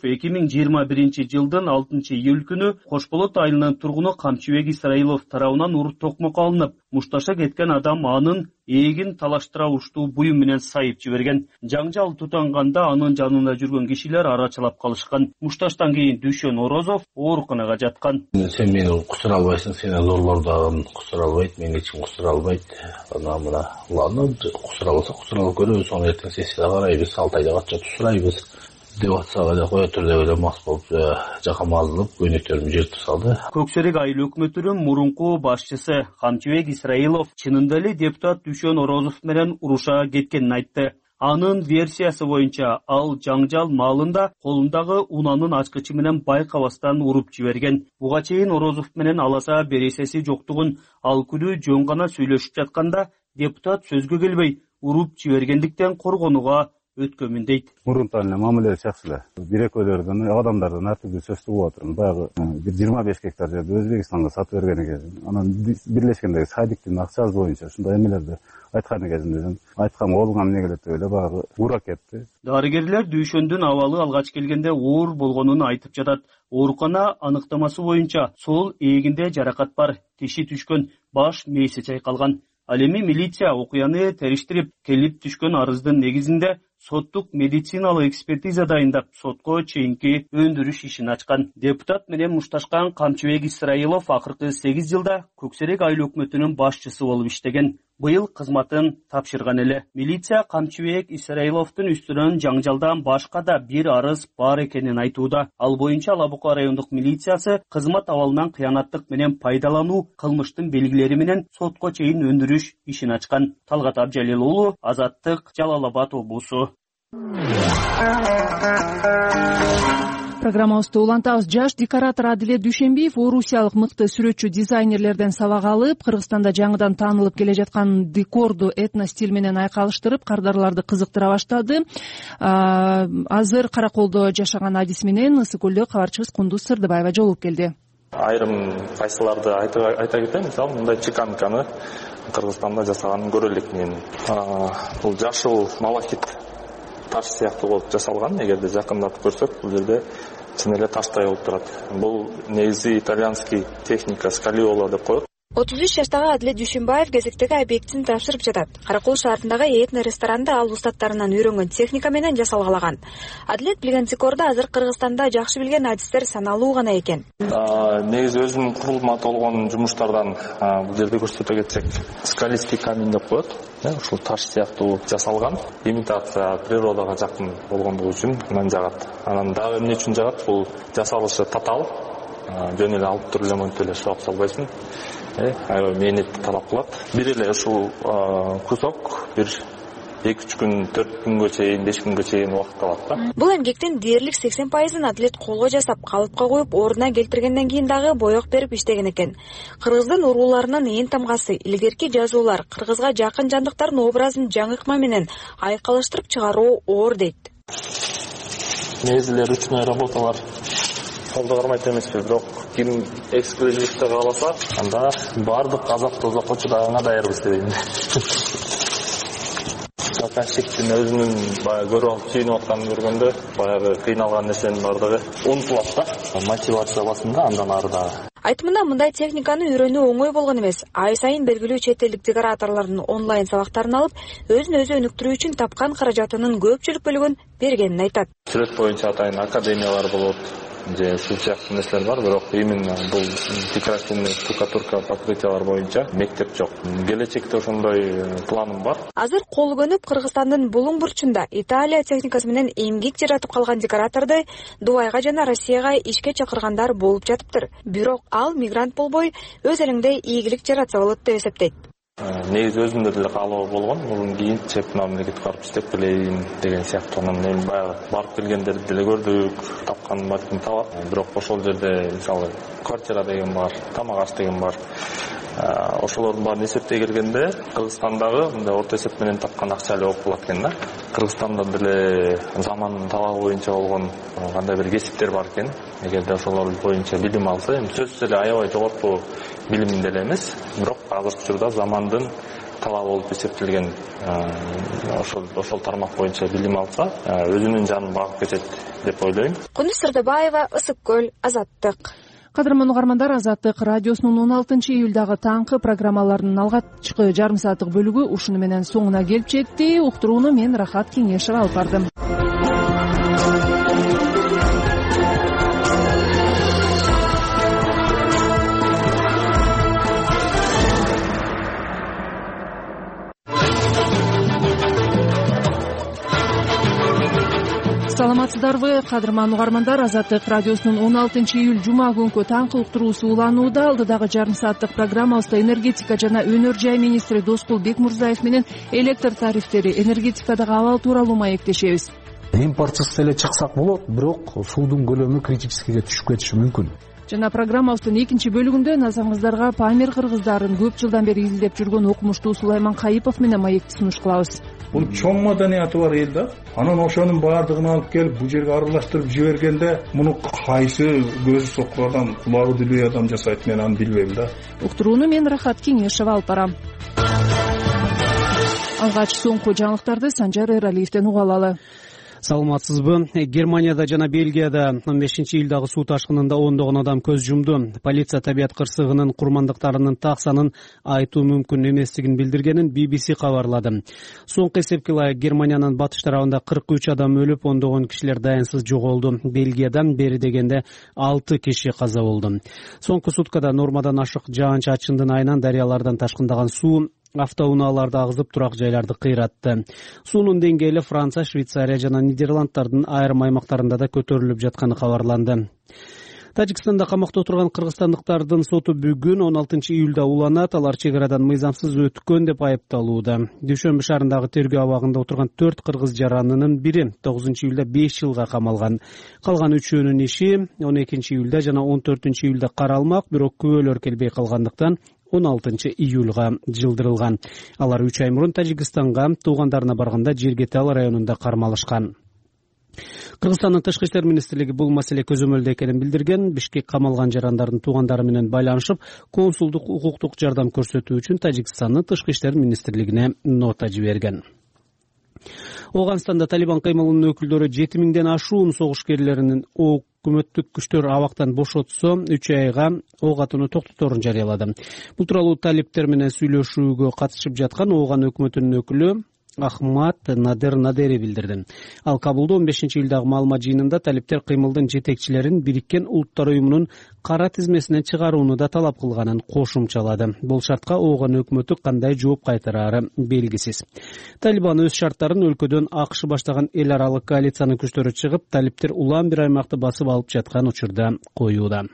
Speaker 15: 2021 жылдын 6-июль күнү Кошболот айылынын тургуну Камчыбек Исраилов тарабынан уруп токмокко алынып, мушташа кеткен адам анын эгин талаштыра уштуу буюм менен сайып жиберген. Жаңжал тутанганда анын жанында жүргөн кишилер арачалап калышкан. Мушташтан кийин Дүйшөн Орозов ооруканага жаткан.
Speaker 16: Сен мени кусура албайсың, сени зорлордогун кусура албайт, мени эч ким кусура албайт. Мына уланы кусура алса кусура алып көрөбүз, аны эртең сессияда карайбыз, 6 айда кача сурайбыз деп атсак эле кое тур деп эле мас болуп жака мазылып көйнөктөрүмдү жыртып салды.
Speaker 15: Көксерек айыл өкмөтүнүн мурунку башчысы Камчыбек Исраилов чынында эле депутат Дүйшөн Орозов менен уруша кеткенин айтты. Анын версиясы боюнча ал жаңжал маалында колундагы унанын ачкычы менен байкабастан уруп жиберген. Буга чейин Орозов менен аласа бересеси жоктугун ал күнү жөн гана сүйлөшүп жатканда депутат сөзгө келбей уруп жибергендиктен коргонууга өткөнмүн дейт.
Speaker 17: Мурунтан эле мамиле чакчы эле. Бир-экөөлөрдөн адамдардан ар түрдүү сөз угуп атырмын. Баягы бир 25 гектар жерди Өзбекстанга сатып берген экен. Анан бирлешкендеги садиктин акчасы боюнча ушундай эмелерди айткан кезинде айткан колуңа эмне келет деп эле баягы ура кетти.
Speaker 15: Дарыгерлер Дүйшөндүн абалы алгач келгенде оор болгонун айтып жатат. Оорукана аныктамасы боюнча сол эгинде жаракат бар, тиши түшкөн, баш мээси чайкалган. Ал эми милиция окуяны териштирип, келип түшкөн арыздын негизинде соттук медициналык экспертиза дайындап, сотко чейинки өндүрүш ишин ачкан. Депутат менен мушташкан Камчыбек Исраилов акыркы 8 жылда Көксерек айыл өкмөтүнүн башчысы болуп иштеген. Быйыл кызматын тапшырган эле. Милиция Камчыбек Исраиловдун үстүнөн жаңжалдан башка да бир арыз бар экенин айтууда. Ал боюнча Лабука райондук милициясы кызмат абалынан кыянаттык менен пайдалануу кылмыштын белгилери менен сотко чейин өндүрүш ишин ачкан. Талгат Абжалил уулу, Азаттык, Жалал Абад облусу.
Speaker 2: Программабызды улантабыз. Жаш декоратор Адилет Дүйшөнбиев орусиялык мыкты сүрөтчү дизайнерлерден сабак алып, Кыргызстанда жаңыдан таанылып келе жаткан декорду этно стиль менен айкалыштырып, кардарларды кызыктыра баштады. Азыр Караколдо жашаган адиси менен Ысык көлдө кабарчыбыз Кундуз Сырдыбаева жолугуп келди.
Speaker 5: Айрым кайсыларды айта кетейин, мисалы мындай чеканканы Кыргызстанда жасаганын көрө элек мен. Бул жашыл малахит таш сыяктуу болуп жасалган. Эгерде жакындатып көрсөк, бул жерде чын эле таштай болуп турат. Бул негизи итальянский техника скалиола деп коет.
Speaker 18: 33 жаштагы Адилет Дүйшөнбаев кезектеги объектин тапшырып жатат. Каракол шаарындагы этно ресторанда ал устаттарынан үйрөнгөн техника менен жасалгалаган. Адилет билген декорду азыр Кыргызстанда жакшы билген адистер саналуу гана экен.
Speaker 5: Негизи өзүнүн курулма толгон жумуштардан бул жерде көрсөтө кетсек, скалистый камень деп коет. Ушул таш сыяктуу жасалган, имитация природага жакын болгондугу үчүн мени жагат. Анан дагы эмне үчүн жагат? Бул жасалышы татаал. Жөн эле алып туруп эле эле шоп салбайсың. Аябай мээнетти талап кылат. Бир эле ушул кусок бир 2-3 күн, 4 күнгө чейин, 5 күнгө чейин убакыт алат да.
Speaker 18: Бул эмгектин дээрлик 80%-ын Адилет колго жасап, калыпка коюп, ордуна келтиргенден кийин дагы боек берип иштеген экен. Кыргыздын урууларынын эң тамгасы илгерки жазуулар, кыргызга жакын жандыктардын образын жаңы ыкма менен айкалыштырып чыгаруу оор дейт.
Speaker 5: Негизилер ручной работалар колдо кармайт эмеспи, бирок ким эксклюзивди кааласа, анда бардык азап тозокко чыдаганга даярбыз дейм. Заказчиктин өзүнүн баягы көрүп алып сүйүнүп атканын көргөндө, баягы кыйналган нерсенин бардыгы унутулат да. Мотивация басында андан ары дагы.
Speaker 18: Айтымында мындай техниканы үйрөнүү оңой болгон эмес. Ай сайын белгилүү чет элдик декораторлордун онлайн сабактарын алып, өзүн өзү өнүктүрүү үчүн тапкан каражатынын көпчүлүк бөлүгүн бергенин айтат.
Speaker 5: Сүрөт боюнча атайын академиялар болот, же ушул сыяктуу нерселер бар, бирок именно бул декоративный штукатурка покрытиялар боюнча мектеп жок. Келечекте ошондой планым бар.
Speaker 18: Азыр колу көнүп Кыргызстандын булуң бурчунда Италия техникасы менен эмгек жаратып калган декораторду Дубайга жана Россияга ишке чакыргандар болуп жатыптыр. Бирок ал мигрант болбой, өз элиңде ийгилик жаратса болот деп эсептейт.
Speaker 5: Негизи өзүмдө деле каалоо болгон, мурун кийин чеп мамлекетке барып иштеп келейин деген сыяктуу. Мен баягы барып келгендерди деле көрдүк, тапкан балким табат. Бирок ошол жерде мисалы квартира деген бар, тамак аш деген бар. ошолордун баарын эсептей келгенде Кыргызстандагы мындай орто эсеп менен тапкан акча эле болуп калат экен да. Кыргызстанда деле замандын талабы боюнча болгон кандай бир кесиптер бар экен. Эгерде ошолор боюнча билим алса, эми сөзсүз эле аябай жогорку билим деле эмес, бирок азыркы учурда замандын талабы болуп эсептелген ошол тармак боюнча билим алса, өзүнүн жанын багып кетет деп ойлойм.
Speaker 18: Кунуш Сырдыбаева, Ысык көл, Азаттык.
Speaker 2: Кадырман угармандар, Азаттык радиосунун 16 июлдагы таңкы программаларынын алгачкы жарым сааттык бөлүгү ушуну менен соңуна келип жетти. Уктурууну мен Рахат Кеңешова алып бардым. Саламатсыздарбы, кадырман угармандар, Азаттык радиосунун 16 июль жума күнкү таңкы уктуруусу уланууда. Алдыдагы жарым сааттык программабызда энергетика жана өнөр жай министри Доскул Бекмурзаев менен электр тарифтери, энергетикадагы абал тууралуу маектешебиз.
Speaker 19: Импортсыз эле чыксак болот, бирок суудун көлөмү критическийге түшүп кетиши мүмкүн.
Speaker 2: Жана программабыздын экинчи бөлүгүндө назарыңыздарга Памир кыргыздарын көп жылдан бери изилдеп жүргөн окумуштуу Сулайман Кайыпов менен маекти сунуш кылабыз.
Speaker 20: Бул чоң маданияты бар эл да. Анан ошонун баардыгын алып келип бул жерге аралаштырып жибергенде муну кайсы көзү сокку адам, кулагы билбей адам жасайт, мен аны билбейм да.
Speaker 2: Уктурууну мен Рахат Кеңешова алып барам. Алгач соңку жаңылыктарды Санжар Эралиевден уга алалы.
Speaker 6: Саламатсызбы. Германияда жана Бельгияда 15 июлдагы суу ташкынында ондогон адам көз жумду. Полиция табият кырсыгынын курмандыктарынын так санын айтуу мүмкүн эместигин билдиргенин BBC кабарлады. Соңку эсепке ылайык Германиянын батыш тарабында 43 адам өлүп, ондогон кишилер дайынсыз жоголду. Бельгиядан бери дегенде 6 киши каза болду. Соңку суткада нормадан ашык жаан-чачындын айынан дарыялардан ташкындаган суу автоунааларды агызып турак жайларды кыйратты. Суунун деңгээли Франция, Швейцария жана Нидерланддардын айрым аймактарында да көтөрүлүп жатканы кабарланды. Тажикстанда камакта отурган кыргызстандыктардын соту бүгүн 16 июлда уланат. Алар чек арадан мыйзамсыз өткөн деп айыпталууда. Дүйшөмбү шаарындагы тергөө абагында отурган 4 кыргыз жаранынын бири 9 июлда 5 жылга камалган. Калган үчөөнүн иши 12 июлда жана 14 июлда каралмак, бирок күбөлөр келбей калгандыктан 16 июлга жылдырылган. Алар 3 ай мурун Тажикстанга туугандарына барганда Жергетал районунда кармалышкан. Кыргызстандын Тышкы иштер министрлиги бул маселе көзөмөлдө экенин билдирген. Бишкек камалган жарандардын туугандары менен байланышып, консулдук укуктук жардам көрсөтүү үчүн Тажикстандын Тышкы иштер министрлигине нота жиберген. Ооганстанда Талибан кыймылынын өкүлдөрү 7000ден ашуун согушкерлеринин өкмөттүк күчтөр абактан бошотсо 3 айга ок атууну токтоторун жарыялады. Бул тууралуу талиптер менен сүйлөшүүгө катышып жаткан Ооган өкмөтүнүн өкүлү Ахмад Надер Надери билдирди. Ал Кабулда 15 июлдагы маалымат жыйынында талиптер кыймылдын жетекчилерин Бириккен Улуттар уюмунун кара тизмесинен чыгарууну да талап кылганын кошумчалады. Бул шартка Ооган өкмөтү кандай жооп кайтарары белгисиз. Талибан өз шарттарын өлкөдөн АКШ баштаган эл аралык коалициянын күчтөрү чыгып, талиптер улам бир аймакты басып алып жаткан учурда коюуда.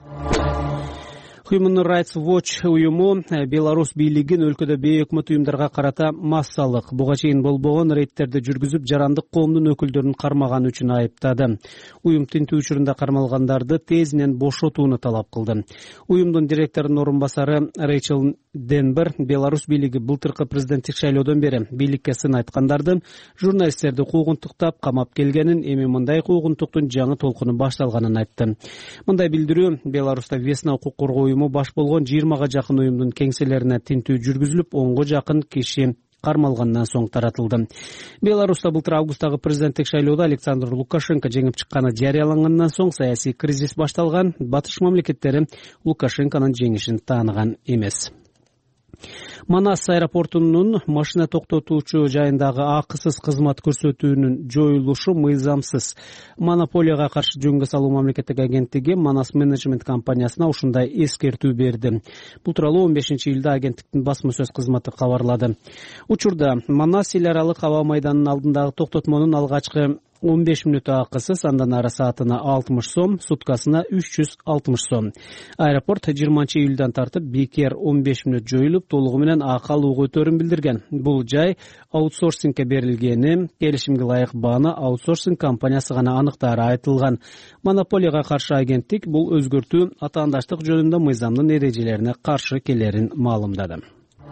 Speaker 6: Human Rights Watch уюму Беларусь бийлигин өлкөдө бейөкмөт уюмдарга карата массалык, буга чейин болбогон рейдтерди жүргүзүп, жарандык коомдун өкүлдөрүн кармаган үчүн айыптады. Уюм тинтүү учурунда кармалгандарды тезинен бошотууну талап кылды. Уюмдун директорунун орун басары Рэйчел Денбер Беларусь бийлиги былтыркы президенттик шайлоодон бери бийликке сын айткандардын, журналисттерди куугунтуктап камап келгенин, эми мындай куугунтуктун жаңы толкуну башталганын айтты. Мындай билдирүү Беларуста Весна укук коргоо баш болгон 20га жакын уюмдун кеңселерине тинтүү жүргүзүлүп, 10га жакын киши кармалгандан соң таратылды. Беларуста былтыр августтагы президенттик шайлоодо Александр Лукашенко жеңип чыкканы жарыялангандан соң саясий кризис башталган. Батыш мамлекеттери Лукашенконун жеңишин тааныган эмес. Манас аэропортунун машина токтотуучу жайындагы акысыз кызмат көрсөтүүнүн жоюлушу мыйзамсыз. Монополияга каршы жөнгө салуу мамлекеттик агенттиги Манас менеджмент компаниясына ушундай эскертүү берди. Бул тууралуу 15 июлда агенттиктин басма сөз кызматы кабарлады. Учурда Манас эл аралык аба майданынын алдындагы токтотмонун алгачкы 15 мүнөт акысыз, андан ары саатына 60 сом, суткасына 360 сом. Аэропорт 20 июлдан тартып бекер 15 мүнөт жоюлуп, толугу менен акы алуу көтөрүм билдирген. Бул жай аутсорсингке берилгени, келишимге ылайык бааны аутсорсинг компаниясы гана аныктаары айтылган. Монополияга каршы агенттик бул өзгөртүү атаандаштык жөнүндө мыйзамдын эрежелерине каршы келерин маалымдады.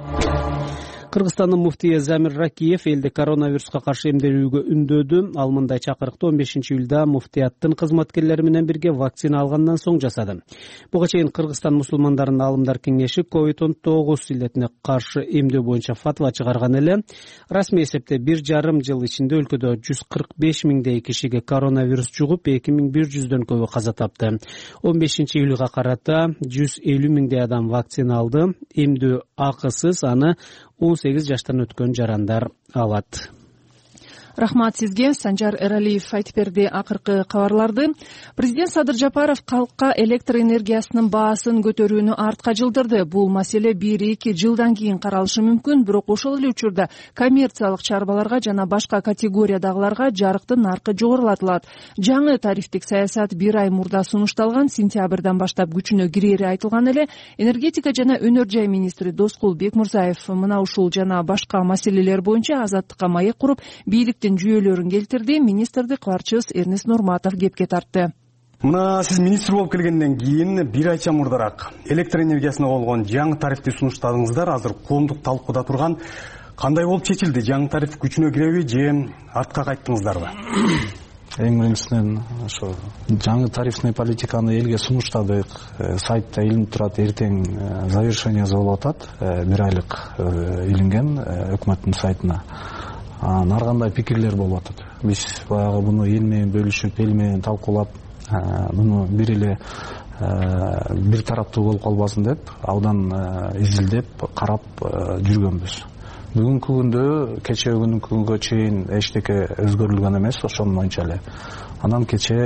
Speaker 6: Кыргызстандын муфтийи Замир Ракиев элди коронавируска каршы эмделүүгө үндөдү. Ал мындай чакырыкты 15 июлда муфтияттын кызматкерлери менен бирге вакцина алгандан соң жасады. Буга чейин Кыргызстан мусулмандарынын алымдар кеңеши COVID-19 илетине каршы эмдөө боюнча фатва чыгарган эле. Расмий эсепте 1,5 жыл ичинде өлкөдө 145 миңдей кишиге коронавирус жугуп, 2100дөн көбү каза тапты. 15 июлга карата 150 миңдей адам вакцина алды. Эмдөө акысыз, аны 18 жаштан өткөн жарандар алат.
Speaker 2: Рахмат сизге. Санжар Эралиев айтып берди акыркы кабарларды. Президент Садыр Жапаров калкка электр энергиясынын баасын көтөрүүнү артка жылдырды. Бул маселе 1-2 жылдан кийин каралышы мүмкүн, бирок ошол эле учурда коммерциялык чарбаларга жана башка категориядагыларга жарыктын наркы жогорулатылат. Жаңы тарифтик саясат 1 ай мурда сунушталган, сентябрдан баштап күчүнө кирери айтылган эле. Энергетика жана өнөр жай министри Доскул Бекмурзаев мына ушул жана башка маселелер боюнча азаттыкка маек куруп, бийликтин жүйөлөрүн келтирди. Министрди кабарчыбыз Эрнест Нурматов кепке тартты.
Speaker 21: Мына сиз министр болуп келгенден кийин 1 айча мурдараак электр энергиясына болгон жаңы тарифти сунуштадыңыздар. Азыр коомдук талкууда турган. Кандай болуп чечилди? Жаңы тариф күчүнө киреби же артка кайттыңыздарбы?
Speaker 19: Эң биринчиден ошо жаңы тарифный политиканы элге сунуштадык. Сайтта илинип турат, эртең завершение болуп атат. 1 айлык илинген өкмөттүн сайтына. Ар кандай пикирлер болуп атат. Биз баягы буну эл менен бөлүшүп, эл менен талкуулап, буну бир эле бир тараптуу болуп калбасын деп, абдан изилдеп, карап жүргөнбүз. Бүгүнкү күндө, кечээ күнгө чейин эчтеке өзгөрүлгөн эмес, ошонун боюнча эле. Анан кечээ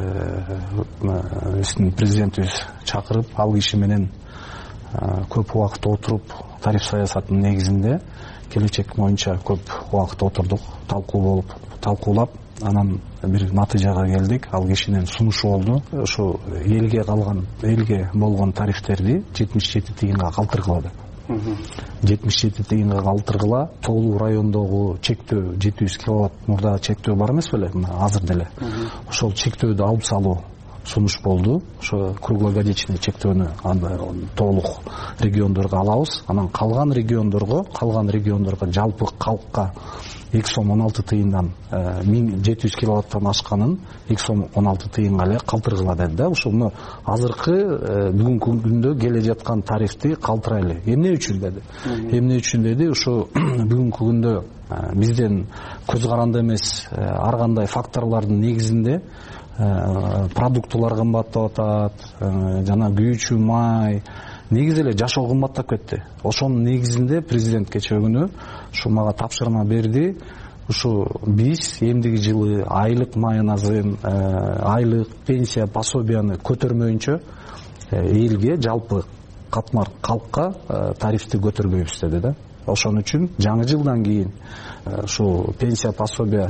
Speaker 19: биздин президентибиз чакырып, ал киши менен көп убакыт отуруп, тариф саясатынын негизинде келечек боюнча көп убакыт отурдук, талкуулап, анан бир натыйжага келдик. Ал кишинин сунушу болду. Ошо элге болгон тарифтерди 77 тыйынга калтыргыла деп. 77 тыйынга калтыргыла, тоолуу райондогу чектөө 700 киловатт мурда чектөө бар эмес беле, азыр деле. Ошол чектөөдү алып салуу сунуш болду. Ошо круглогодичный чектөөнү толук региондорго алабыз. Анан калган региондорго жалпы калкка 2 сом 16 тыйындан 1700 киловаттан ашканын 2 сом 16 тыйынга эле калтыргыла деди да. Ошону азыркы бүгүнкү күндө келе жаткан тарифти калтырайлы. Эмне үчүн деди? Ошо бүгүнкү күндө бизден көз каранды эмес ар кандай факторлордун негизинде продуктулар кымбаттап атат, жана күйүүчү май, негизи эле жашоо кымбаттап кетти. Ошонун негизинде президент кечээ күнү ушу мага тапшырма берди. Ушу биз эмдиги жылы айлык майоназын, айлык пенсия пособияны көтөрмөйүнчө элге жалпы катмар калкка тарифти көтөрбөйбүз деди да. Ошон үчүн жаңы жылдан кийин ушу пенсия пособия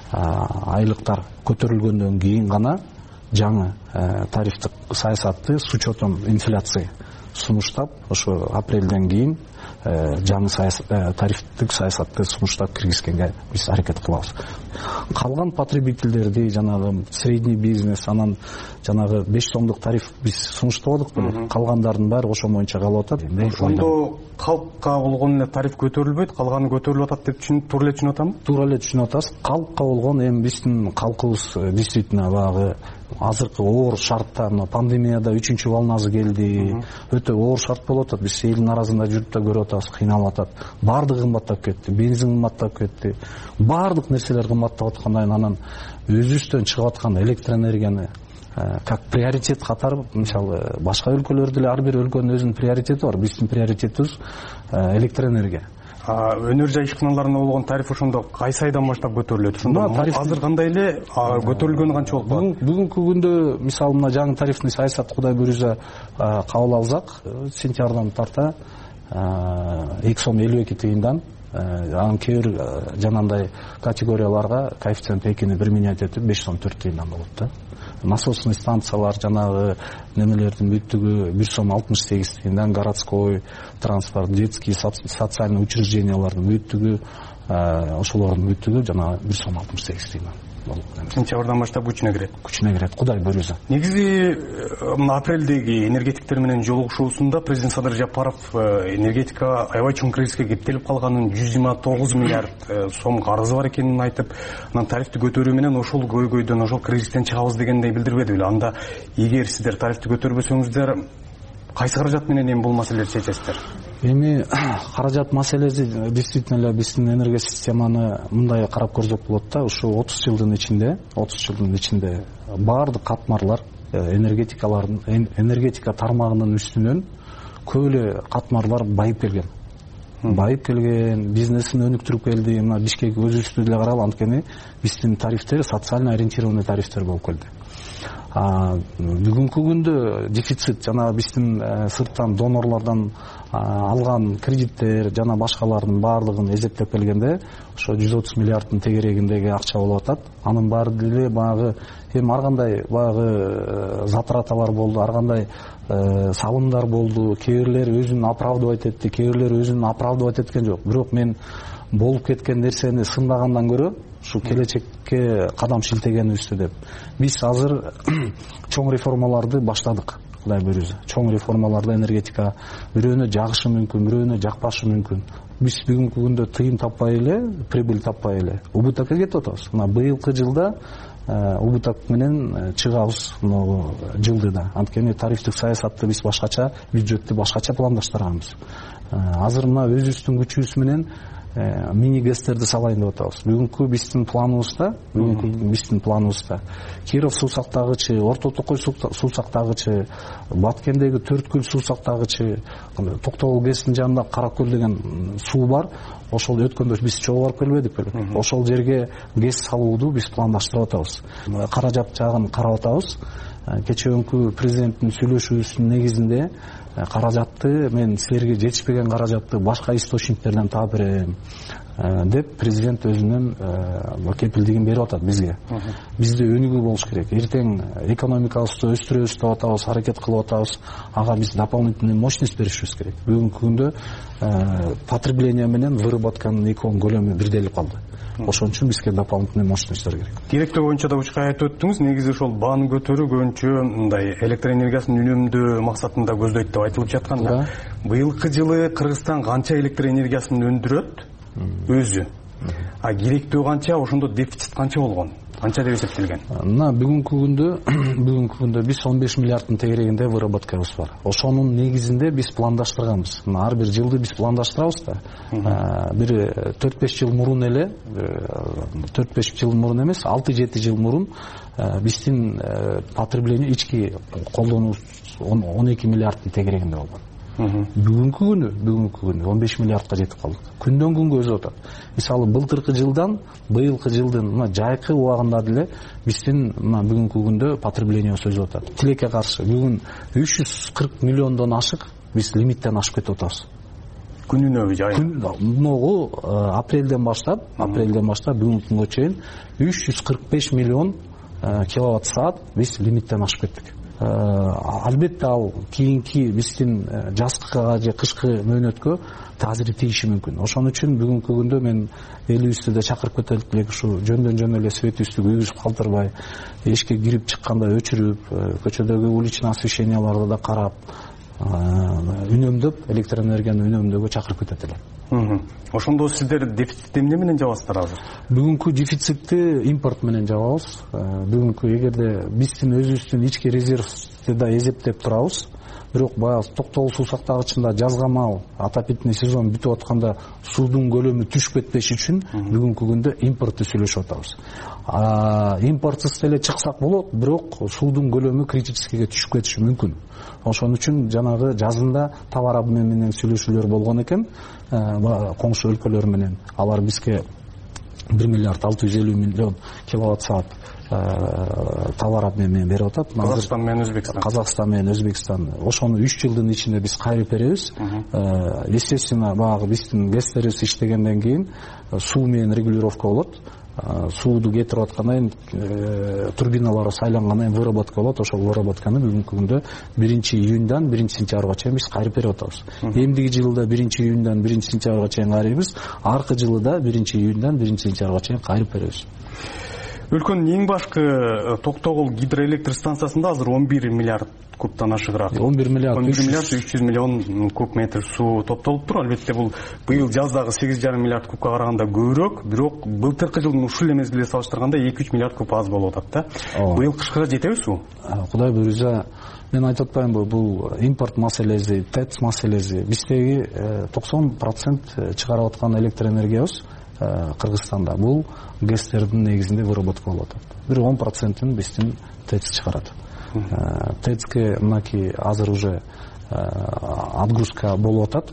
Speaker 19: айлыктар көтөрүлгөндөн кийин гана жаңы тарифтик саясатты с учетом инфляции сунуштап, ошо апрелден кийин жаңы тарифтик саясатты сунуштап киргизгенге биз аракет кылабыз. Калган потребительдерди, жанагы средний бизнес, анан жанагы 5 сомдук тариф биз сунуштабадык беле. Калгандардын баары ошо боюнча калып атат.
Speaker 21: Ошондо калкка болгон эле тариф көтөрүлбөйт, калганы көтөрүлүп атат деп туура эле түшүнүп атамбы? Туура эле түшүнүп атасыз. Калкка болгон эми биздин калкыбыз действительно баягы азыркы оор шартта, пандемияда 3-чү волнасы келди. Өтө оор шарт болуп атат. Биз элдин арасында жүрүп да көрүп атабыз, кыйналып атат. Бардыгы кымбаттап кетти, бензин кымбаттап кетти. Бардык нерселер кымбаттап аткандан анан өзүбүздөн чыгып аткан электр энергияны как приоритет катары, мисалы, башка өлкөлөрдө эле ар бир өлкөнүн өзүнүн приоритети бар. Биздин приоритетибиз электр энергия. Өнөр жай ишканаларына болгон тариф ошондо кайсы айдан баштап көтөрүлөт? Ошондо азыр кандай эле көтөрүлгөнү канча болуп калат? Бүгүнкү күндө мисалы мына жаңы тарифный саясат Кудай буйрса кабыл алсак, сентябрдан тарта 2 сом 52 тыйындан
Speaker 19: анан кээ бир жанагындай категорияларга коэффициент экини бир менять этип 5,4 тыйындан болот да. Насосный станциялар жанагы немелердин бүттүгү 1,68 тыйындан, городской транспорт, детский социальный учреждениялардын бүттүгү ошолордун бүттүгү жанагы 1,68 тыйындан.
Speaker 15: Сентябрдан баштап күчүнө кирет.
Speaker 19: Кудай буйруса.
Speaker 15: Негизи апрелдеги энергетиктер менен жолугушуусунда президент Садыр Жапаров энергетика аябай чоң кризиске кептелип калганын, 129 миллиард сом карызы бар экенин айтып, анан тарифти көтөрүү менен ошол көйгөйдөн, ошол кризистен чыгабыз дегендей билдирбеди беле. Анда эгер сиздер тарифти көтөрбөсөңүздөр кайсы каражат менен эми бул маселелерди чечесиздер?
Speaker 19: Эми каражат маселеси действительно эле биздин энергия системаны мындай карап көрсөк болот да. Ушу 30 жылдын ичинде баардык катмарлар энергетика тармагынын үстүнөн көп эле катмарлар байып келген, бизнесин өнүктүрүп келди. Мына Бишкек өзүбүздү деле карагыла, анткени биздин тарифтер социально ориентированный тарифтер болуп келди. Бүгүнкү күндө дефицит жана биздин сырттан донорлордон алган кредиттер жана башкалардын баардыгын эсептеп келгенде ошо 130 миллиарддын тегерегиндеги акча болуп атат. Анын баары деле баягы эми ар кандай баягы затраталар болду, ар кандай салымдар болду. Кээ бирлер өзүн оправдывать этти, кээ бирлер өзүн оправдывать эткен жок. Бирок мен болуп кеткен нерсени сындагандан көрө ушу келечекке кадам шилтегенибизди деп. Биз азыр чоң реформаларды баштадык. Кудай буйруса. Чоң реформаларда энергетика бирөөнө жагышы мүмкүн, бирөөнө жакпашы мүмкүн. Биз бүгүнкү күндө тыйын таппай эле, прибыль таппай эле убытокко кетип атабыз. Мына быйылкы жылда убыток менен чыгабыз жылдыда. Анткени тарифтик саясатты биз башкача, бюджетти башкача пландаштырганбыз. Азыр мына өзүбүздүн күчүбүз менен мини гэстерди салайын деп атабыз. Бүгүнкү биздин планыбызда Киров суу сактагычы, Орто Токой суу сактагычы, Баткендеги Төрткүл суу сактагычы, Токтогул ГЭСтин жанында Каракөл деген суу бар. Ошол өткөндө биз чогуу барып келбедик беле. Ошол жерге ГЭС салууду биз пландаштырып атабыз. Каражат жагын карап атабыз. Кечээ президенттин сүйлөшүүсүнүн негизинде каражатты мен силерге жетишпеген каражатты башка источниктерден таап берем деп президент өзүнүн кепилдигин берип атат бизге. Бизде өнүгүү болуш керек. Эртең экономикабызды өстүрөбүз деп атабыз, аракет кылып атабыз. Ага биз дополнительный мощность беришибиз керек. Бүгүнкү күндө потребление менен выработканын экөөнүн көлөмү бирделип калды. Ошон үчүн бизге дополнительный мощностьтер керек.
Speaker 15: Директор боюнча да учка айтып өттүңүз. Негизи ошол бааны көтөрүү көбүнчө мындай электр энергиясын үнөмдөө максатында көздөйт деп айтылып жаткан да. Быйылкы жылы Кыргызстан канча электр энергиясын өндүрөт өзү? Керектөө канча, ошондо дефицит канча болгон? Канча деп эсептелген?
Speaker 19: Мына бүгүнкү күндө биз 15 миллиарддын тегерегинде выработкабыз бар. Ошонун негизинде биз пландаштырганбыз. Мына ар бир жылды биз пландаштырабыз да. Бир 4-5 жыл мурун эле, 4-5 жыл мурун эмес, 6-7 жыл мурун биздин потребление ички колдонуу 12 миллиарддын тегерегинде болгон. Бүгүнкү күнү 15 миллиардка жетип калдык. Күндөн күнгө өсүп атат. Мисалы былтыркы жылдан быйылкы жылдын мына жайкы убагында деле биздин мына бүгүнкү күндө потребление өсүп атат. Тилекке каршы бүгүн 340 миллиондон ашык биз лимиттен ашып кетип атабыз.
Speaker 15: Күнүнө жайы.
Speaker 19: Могу апрелден баштап бүгүнкү күнгө чейин 345 миллион киловатт саат биз лимиттен ашып кеттик. Албетте ал кийинки биздин жазкыга же кышкы мөөнөткө таасири тийиши мүмкүн. Ошон үчүн бүгүнкү күндө мен элибизди да чакырып кетелик элек, ушу жөндөн эле светибизди күйгүзүп калтырбай, эшикке кирип чыкканда өчүрүп, көчөдөгү уличный освещенияларды да карап, үнөмдөп, электр энергияны үнөмдөөгө чакырып кетет элем.
Speaker 15: Ошондо сиздер дефицитти эмне менен жабасыздар азыр?
Speaker 19: Бүгүнкү дефицитти импорт менен жабабыз. Бүгүнкү эгерде биздин өзүбүздүн ички резервди да эсептеп турабыз, бирок баягы Токтогул суу сактагычында жазга маал отопительный сезон бүтүп атканда суудун көлөмү түшүп кетпеш үчүн бүгүнкү күндө импортты сүйлөшүп атабыз. Импортсыз деле чыксак болот, бирок суудун көлөмү критическийге түшүп кетиши мүмкүн. Ошон үчүн жанагы жазында товар обмен менен сүйлөшүүлөр болгон экен, коңшу өлкөлөр менен. Алар бизге
Speaker 21: 1 миллиард 650 миллион киловатт саат товар обменмен берип атат. Казакстан менен Өзбекстан. Казакстан менен Өзбекстан. Ошону 3 жылдын ичинде биз кайрып беребиз. Естественно, багы биздин ГЭСтерибиз иштегенден кийин суу менен регулировка болот. Сууду кетирип аткандан кийин турбиналары сайлангандан кийин выработка болот. Ошол выработканы бүгүнкү күндө 1-июндан 1-сентябрга чейин биз кайрып берип атабыз. Эмдиги жылы да 1-июндан 1-сентябрга чейин кайрыбыз. Аркы жылы да 1-июндан 1-сентябрга чейин кайрып беребиз. Өлкөнүн эң башкы Токтогул гидроэлектр станциясында азыр 11 миллиард кубтан ашыгыраак. 11 миллиард 300 миллион куб метр суу топтолуптур. Албетте бул быйыл жаздагы 8,5 миллиард кубка караганда көбүрөөк, бирок былтыркы жылдын ушул эле мезгилине салыштырганда 2-3 миллиард куб аз болуп атат да. Быйыл кышка жетеби суу? Кудай буйрса, мен айтып атпаймынбы, бул импорт маселеси, ТЭЦ маселеси. Биздеги 90% чыгарып аткан электр энергиябыз Кыргызстанда бул ГЭСтердин негизинде выработка болуп атат. Бир 10%-ын биздин ТЭЦ чыгарат. ТЭЦке мынакей азыр уже отгрузка болуп атат,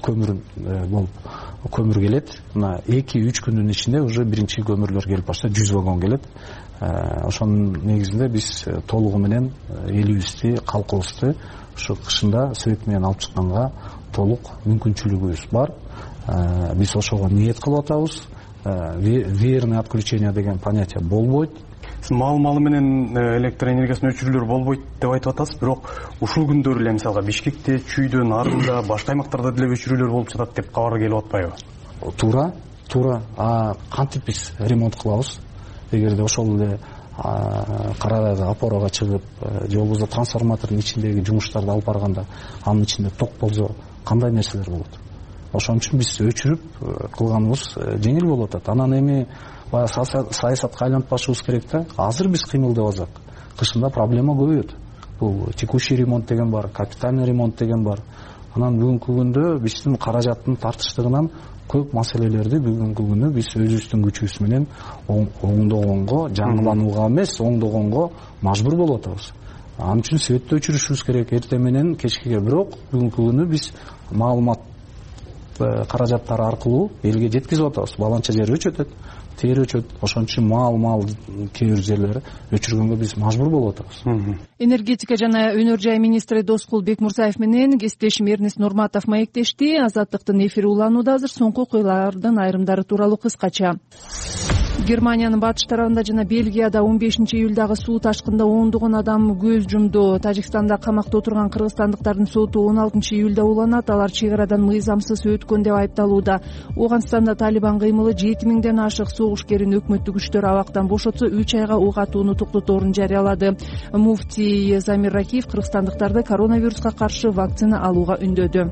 Speaker 21: көмүр келет. Мына 2-3 күндүн ичинде уже биринчи көмүрлөр келип баштайт, 100 вагон келет. Ошонун негизинде биз толугу менен элибизди, калкыбызды ушу кышында свет менен алып чыкканга толук мүмкүнчүлүгүбүз бар. Биз ошого ниет кылып атабыз. Верное отключение деген понятие болбойт. Мал менен электр энергиясын өчүрүүлөр болбойт деп айтып атасыз, бирок ушул күндөрү эле мисалга Бишкекте, Чүйдөн, Арында, башка аймактарда деле өчүрүүлөр болуп жатат деп кабар келип атпайбы? Туура. Кантип биз ремонт кылабыз? Эгерде ошол эле карадагы опорага чыгып, же болбосо трансформатордун ичиндеги жумуштарды алып барганда, анын ичинде ток болсо, кандай нерселер болот? Ошон үчүн биз өчүрүп кылганыбыз жеңил болуп атат. Анан эми саясатка айлантпашыбыз керек да. Азыр биз кыймылдабасак, кышында проблема көбөйөт. Бул текущий ремонт деген бар, капитальный ремонт деген бар. Анан бүгүнкү күндө биздин каражаттын тартыштыгынан көп маселелерди бүгүнкү күндө биз өзүбүздүн күчүбүз менен оңдогонго, жаңыланууга эмес, оңдогонго мажбур болуп атабыз. Анын үчүн светти өчүрүшүбүз керек эртең менен кечкеге. Бирок бүгүнкү күндө биз маалымат каражаттары аркылуу элге жеткизип атабыз. Баланча жер өчөтөт, тери өчөт. Ошон үчүн мал кээ бир жерлери өчүргөнгө биз мажбур болуп атабыз.
Speaker 2: Энергетика жана өнөр жай министри Доскул Бекмурзаев менен кесиптешим Эрнест Нурматов маектешти. Азаттыктын эфири уланууда азыр соңку окуялардын айрымдары тууралуу кыскача. Германиянын батыш тарабында жана Бельгияда 15-июлдагы суу ташкында ондогон адам көз жумду. Тажикстанда камакта отурган кыргызстандыктардын соту 16-июлда уланат. Алар чек арадан мыйзамсыз өткөн деп айыпталууда. Оганстанда Талибан кыймылы 7000ден ашык согушкерин өкмөттүк күчтөр абактан бошотсо 3 айга ок атууну токтоторун жарыялады. Муфтий Замир Ракиев кыргызстандыктарды коронавируска каршы вакцина алууга үндөдү.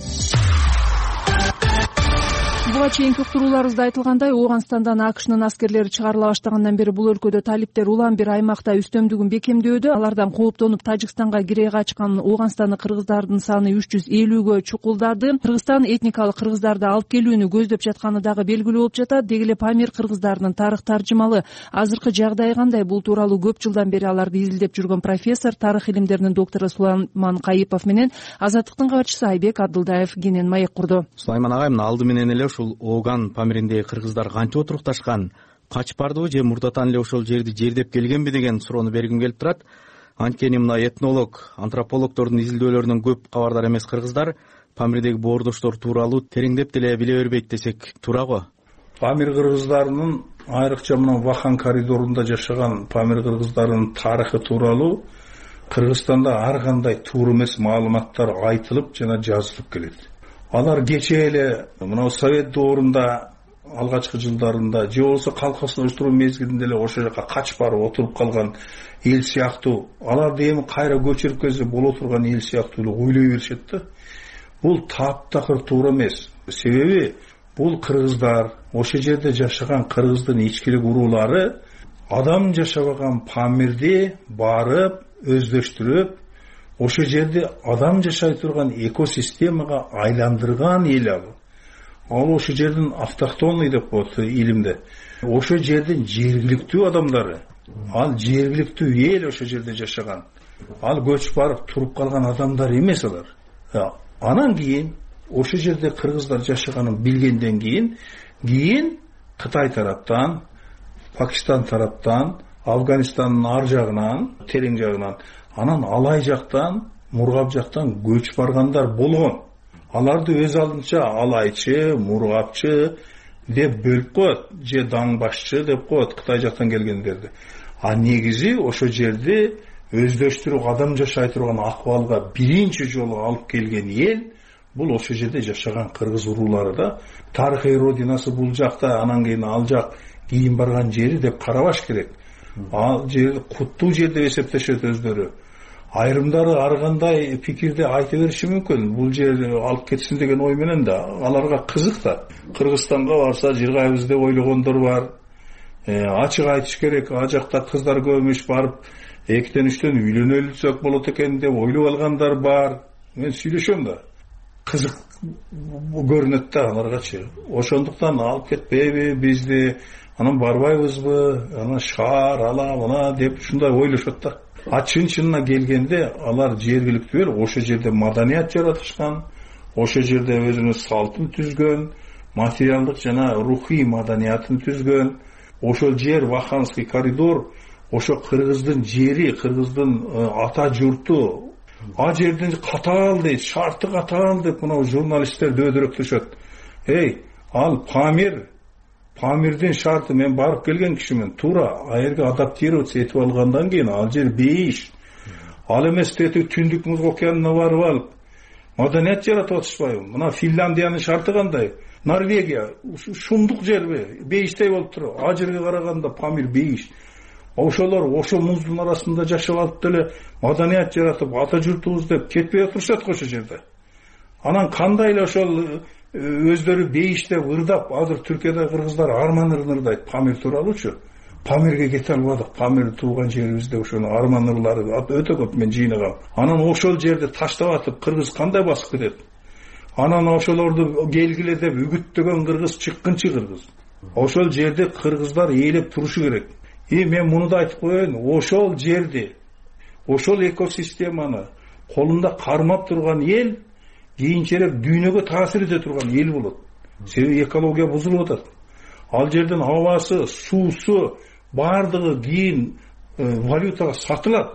Speaker 2: Буга чейинки уктурууларыбызда айтылгандай, Ооганстандан АКШнын аскерлери чыгарыла баштагандан бери бул өлкөдө талиптер улам бир аймакта үстөмдүгүн бекемдөөдө. Алардан кооптонуп Тажикстанга кире качкан Ооганстандык кыргыздардын саны 350гө чукулдады. Кыргызстан этникалык кыргыздарды алып келүүнү көздөп жатканы дагы белгилүү болуп жатат. Деги эле Памир кыргыздарынын тарых таржымалы азыркы жагдай кандай? Бул тууралуу көп жылдан бери аларды изилдеп жүргөн профессор, тарых илимдеринин доктору Сулайман Кайыпов менен Азаттыктын кабарчысы Айбек Абдылдаев кенен маек курду.
Speaker 8: Сулайман агай, мына алды менен эле ушул Ооган Памириндеги кыргыздар кантип отурукташкан, качпардыбы же мурдатан эле ошол жерди жердеп келгенби деген суроону бергим келип турат. Анткени мына этнолог, антропологдордун изилдөөлөрүнөн көп кабардар эмес кыргыздар Памирдеги боордоштор тууралуу тереңдеп деле биле бербейт десек туура.
Speaker 20: Памир кыргыздарынын, айрыкча мына Вахан коридорунда жашаган Памир кыргыздарынын тарыхы тууралуу Кыргызстанда ар кандай туура эмес маалыматтар айтылып жана жазылып келет. Алар кече эле мына Совет доорунда алгачкы жылдарында же болбосо колхоздоштуруу мезгилинде эле ошол жака качып барып отуруп калган эл сыяктуу, аларды эми кайра көчүрүп келсе боло турган эл сыяктуу эле ойлой беришет да. Бул таптакыр туура эмес. Себеби бул кыргыздар, ошол жерде жашаган кыргыздын ичкилик уруулары адам жашабаган Памирди барып өздөштүрүп, ошол жерде адам жашай турган экосистемага айландырган эл ал ошол жердин автохтонный деп коет илимде. Ошол жердин жергиликтүү адамдары, ал жергиликтүү эл ошол жерде жашаган. Ал көчүп барып туруп калган адамдар эмес алар. Анан кийин ошол жерде кыргыздар жашаганын билгенден кийин Кытай тараптан Пакистан тараптан, Афганистандын ар жагынан, терең жагынан, анан Алай жактан, Мургап жактан көчүп баргандар болгон. Аларды өз алдынча Алайчы, Мургапчы деп бөлүп коет, же Даңбашчы деп коет Кытай жактан келгендерди. А негизи ошо жерде өздөштүрүп адам жашай турган акыбалга биринчи жолу алып келген эл бул ошо жерде жашаган кыргыз уруулары да. Тарыхый родинасы бул жакта, анан кийин ал жак кийин барган жери деп карабаш керек. Ал жер куттуу жер деп эсептешет өздөрү. Айрымдары ар кандай пикирди айта бериши мүмкүн. Бул жер алып кетсин деген ой менен да аларга кызык да. Кыргызстанга барса жыргайбыз деп ойлогондор бар. Ачык айтыш керек, а жакта кыздар көбүмүш барып, 2-3 үйлөнөлүсөк болот экен деп ойлоп алгандар бар. Мен сүйлөшөм да. Кызык көрүнөт да аларгачы. Ошондуктан алып кетпейби бизди, анан барбайбызбы, анан шаар ала мына деп ушундай ойлошот да. А чын-чынына келгенде алар жергиликтүү эл ошо жерде маданият жаратышкан, ошо жерде өзүнүн салтын түзгөн, материалдык жана рухий маданиятын түзгөн. Ошол жер Ваханский коридор, ошо кыргыздын жери, кыргыздын ата журту. А жерден катаал дейт, шарты катаал деп мына журналисттер дөдөрөктөшөт. Ал Памирдин шарты, мен барып келген кишимин, туура аерге адаптироваться этип алгандан кийин ал жер бейиш. Ал эмес Түндүк Муз океанына барып алып маданият жаратып атышпайбы? Мына Финляндиянын шарты кандай? Норвегия шумдук жерби? Бейиштей болуп туруп. А жерге караганда Памир бейиш. Ошолор ошо муздун арасында жашап алып деле маданият жаратып, ата журтубуз деп кетпей отурушат ошо жерде. Анан кандай эле ошол өздөрү бейиштеп ырдап, азыр Түркияда кыргыздар арман ырдайт Памир тууралуучу. Памирге кете албадык. Памир тууган жерибизде ошону арман ырлары өтө көп мен жыйнагам. Анан ошол жерди таштап атып кыргыз кандай басып кетет? Анан ошолорду келгиле деп үгүттөгөн кыргыз чыккынчы кыргыз. Ошол жерде кыргыздар ээлеп турушу керек. Мен муну да айтып коеюн, ошол жерди, ошол экосистеманы колунда кармап турган эл кийинчерээк дүйнөгө таасир эте турган эл болот. Себеби экология бузулуп атат. Ал жердин абасы, суусу баардыгы кийин валютага сатылат.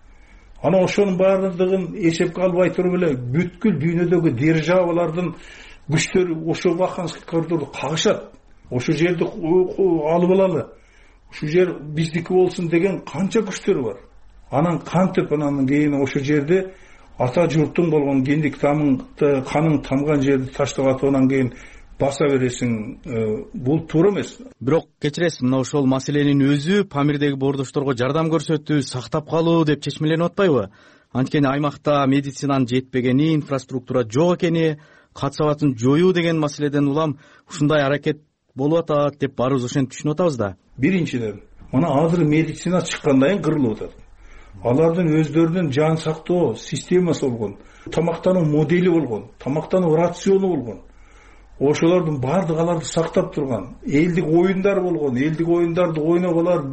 Speaker 20: Ана ошонун баардыгын эсепке албай туруп эле бүткүл дүйнөдөгү державалардын күчтөрү ошо Ваханский коридорду кагышат. Ошо жерди алып алалы. Ушул жер биздики болсун деген канча күчтөр бар. Анан кантип анан кийин ошо жерде ата журттун болгон кендик каның тамган жерди таштап атып кийин баса бересиң, бул туура эмес.
Speaker 8: Бирок кечиресиз, мына ошол маселенин өзү Памирдеги боордошторго жардам көрсөтүү, сактап калуу деп чечмеленип атпайбы? Анткени аймакта медицинанын жетпегени, инфраструктура жок экени, кат сабатын жоюу деген маселеден улам ушундай аракет болуп атат деп баарыбыз ошентип түшүнүп атабыз да.
Speaker 20: Биринчиден, мына азыр медицина чыккандан кийин кырылып атат. Алардын өздөрүнүн жан сактоо системасы болгон, тамактануу модели болгон, тамактануу рациону болгон. Ошолордун баардыгы аларды сактап турган. Элдик оюндар болгон, элдик оюндарды ойноп алар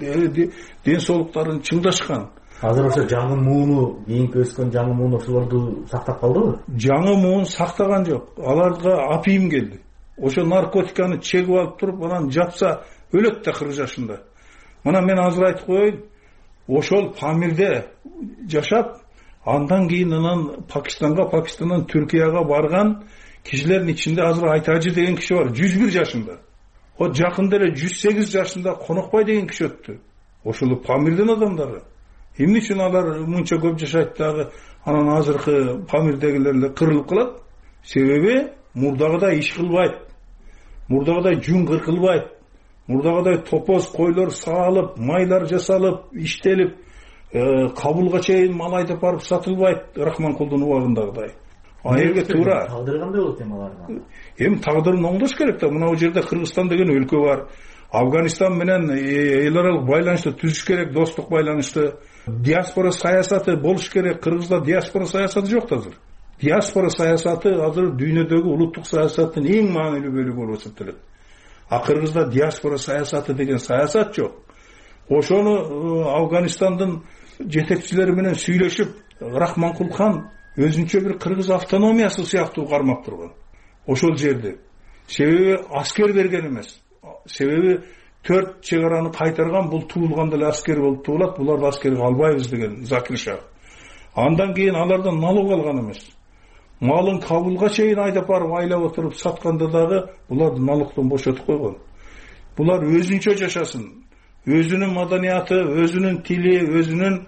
Speaker 20: ден соолуктарын чыңдашкан.
Speaker 1: Азыр ошо жаңы мууну, кийинки өскөн жаңы муун ошолорду сактап калдыбы?
Speaker 20: Жаңы муун сактаган жок. Аларга апийим келди. Ошо наркотиканы чегип алып туруп, анан жапса өлөт да 40 жашында. Мына мен азыр айтып коеюн, ошол Памирде жашап, андан кийин анан Пакистандан Түркияга барган кишилердин ичинде азыр Айтажы деген киши бар, 101 жашында. О жакында эле 108 жашында Конокбай деген киши өттү. Ошол Памирдин адамдары. Эмне үчүн алар мынча көп жашайт дагы, анан азыркы Памирдегилер эле кырылып калат? Себеби мурдагыдай иш кылбайт. Мурдагыдай жун кыркылбайт. Мурдагыдай топоз койлор саалып, майлар жасалып, иштелип, кабылга чейин мал айдап барып сатылбайт Рахманкулдун убагындагыдай. Аерге туура.
Speaker 1: Тагдыры кандай болот алардын?
Speaker 20: Тагдырын оңдош керек да. Мына жерде Кыргызстан деген өлкө бар. Афганистан менен эл аралык байланышты түзүш керек, достук байланышты. Диаспора саясаты болуш керек. Кыргызда диаспора саясаты жок азыр. Диаспора саясаты азыр дүйнөдөгү улуттук саясаттын эң маанилүү бөлүгү болуп эсептелет. А Кыргызда диаспора саясаты деген саясат жок. Ошону Афганистандын жетекчилери менен сүйлөшүп, Рахманкул хан өзүнчө бир кыргыз автономиясы сыяктуу кармап турган. Ошол жерде. Себеби аскер берген эмес. Себеби 4 чек араны кайтарган, бул туулганда эле аскер болуп туулат, буларды аскерге албайбыз деген Закир Шах. Андан кийин алардан налог алган эмес. Малын Кабулга чейин айдап барып айлап отуруп сатканда дагы буларды налогдон бошотуп койгон. Булар өзүнчө жашасын, өзүнүн маданияты, өзүнүн тили, өзүнүн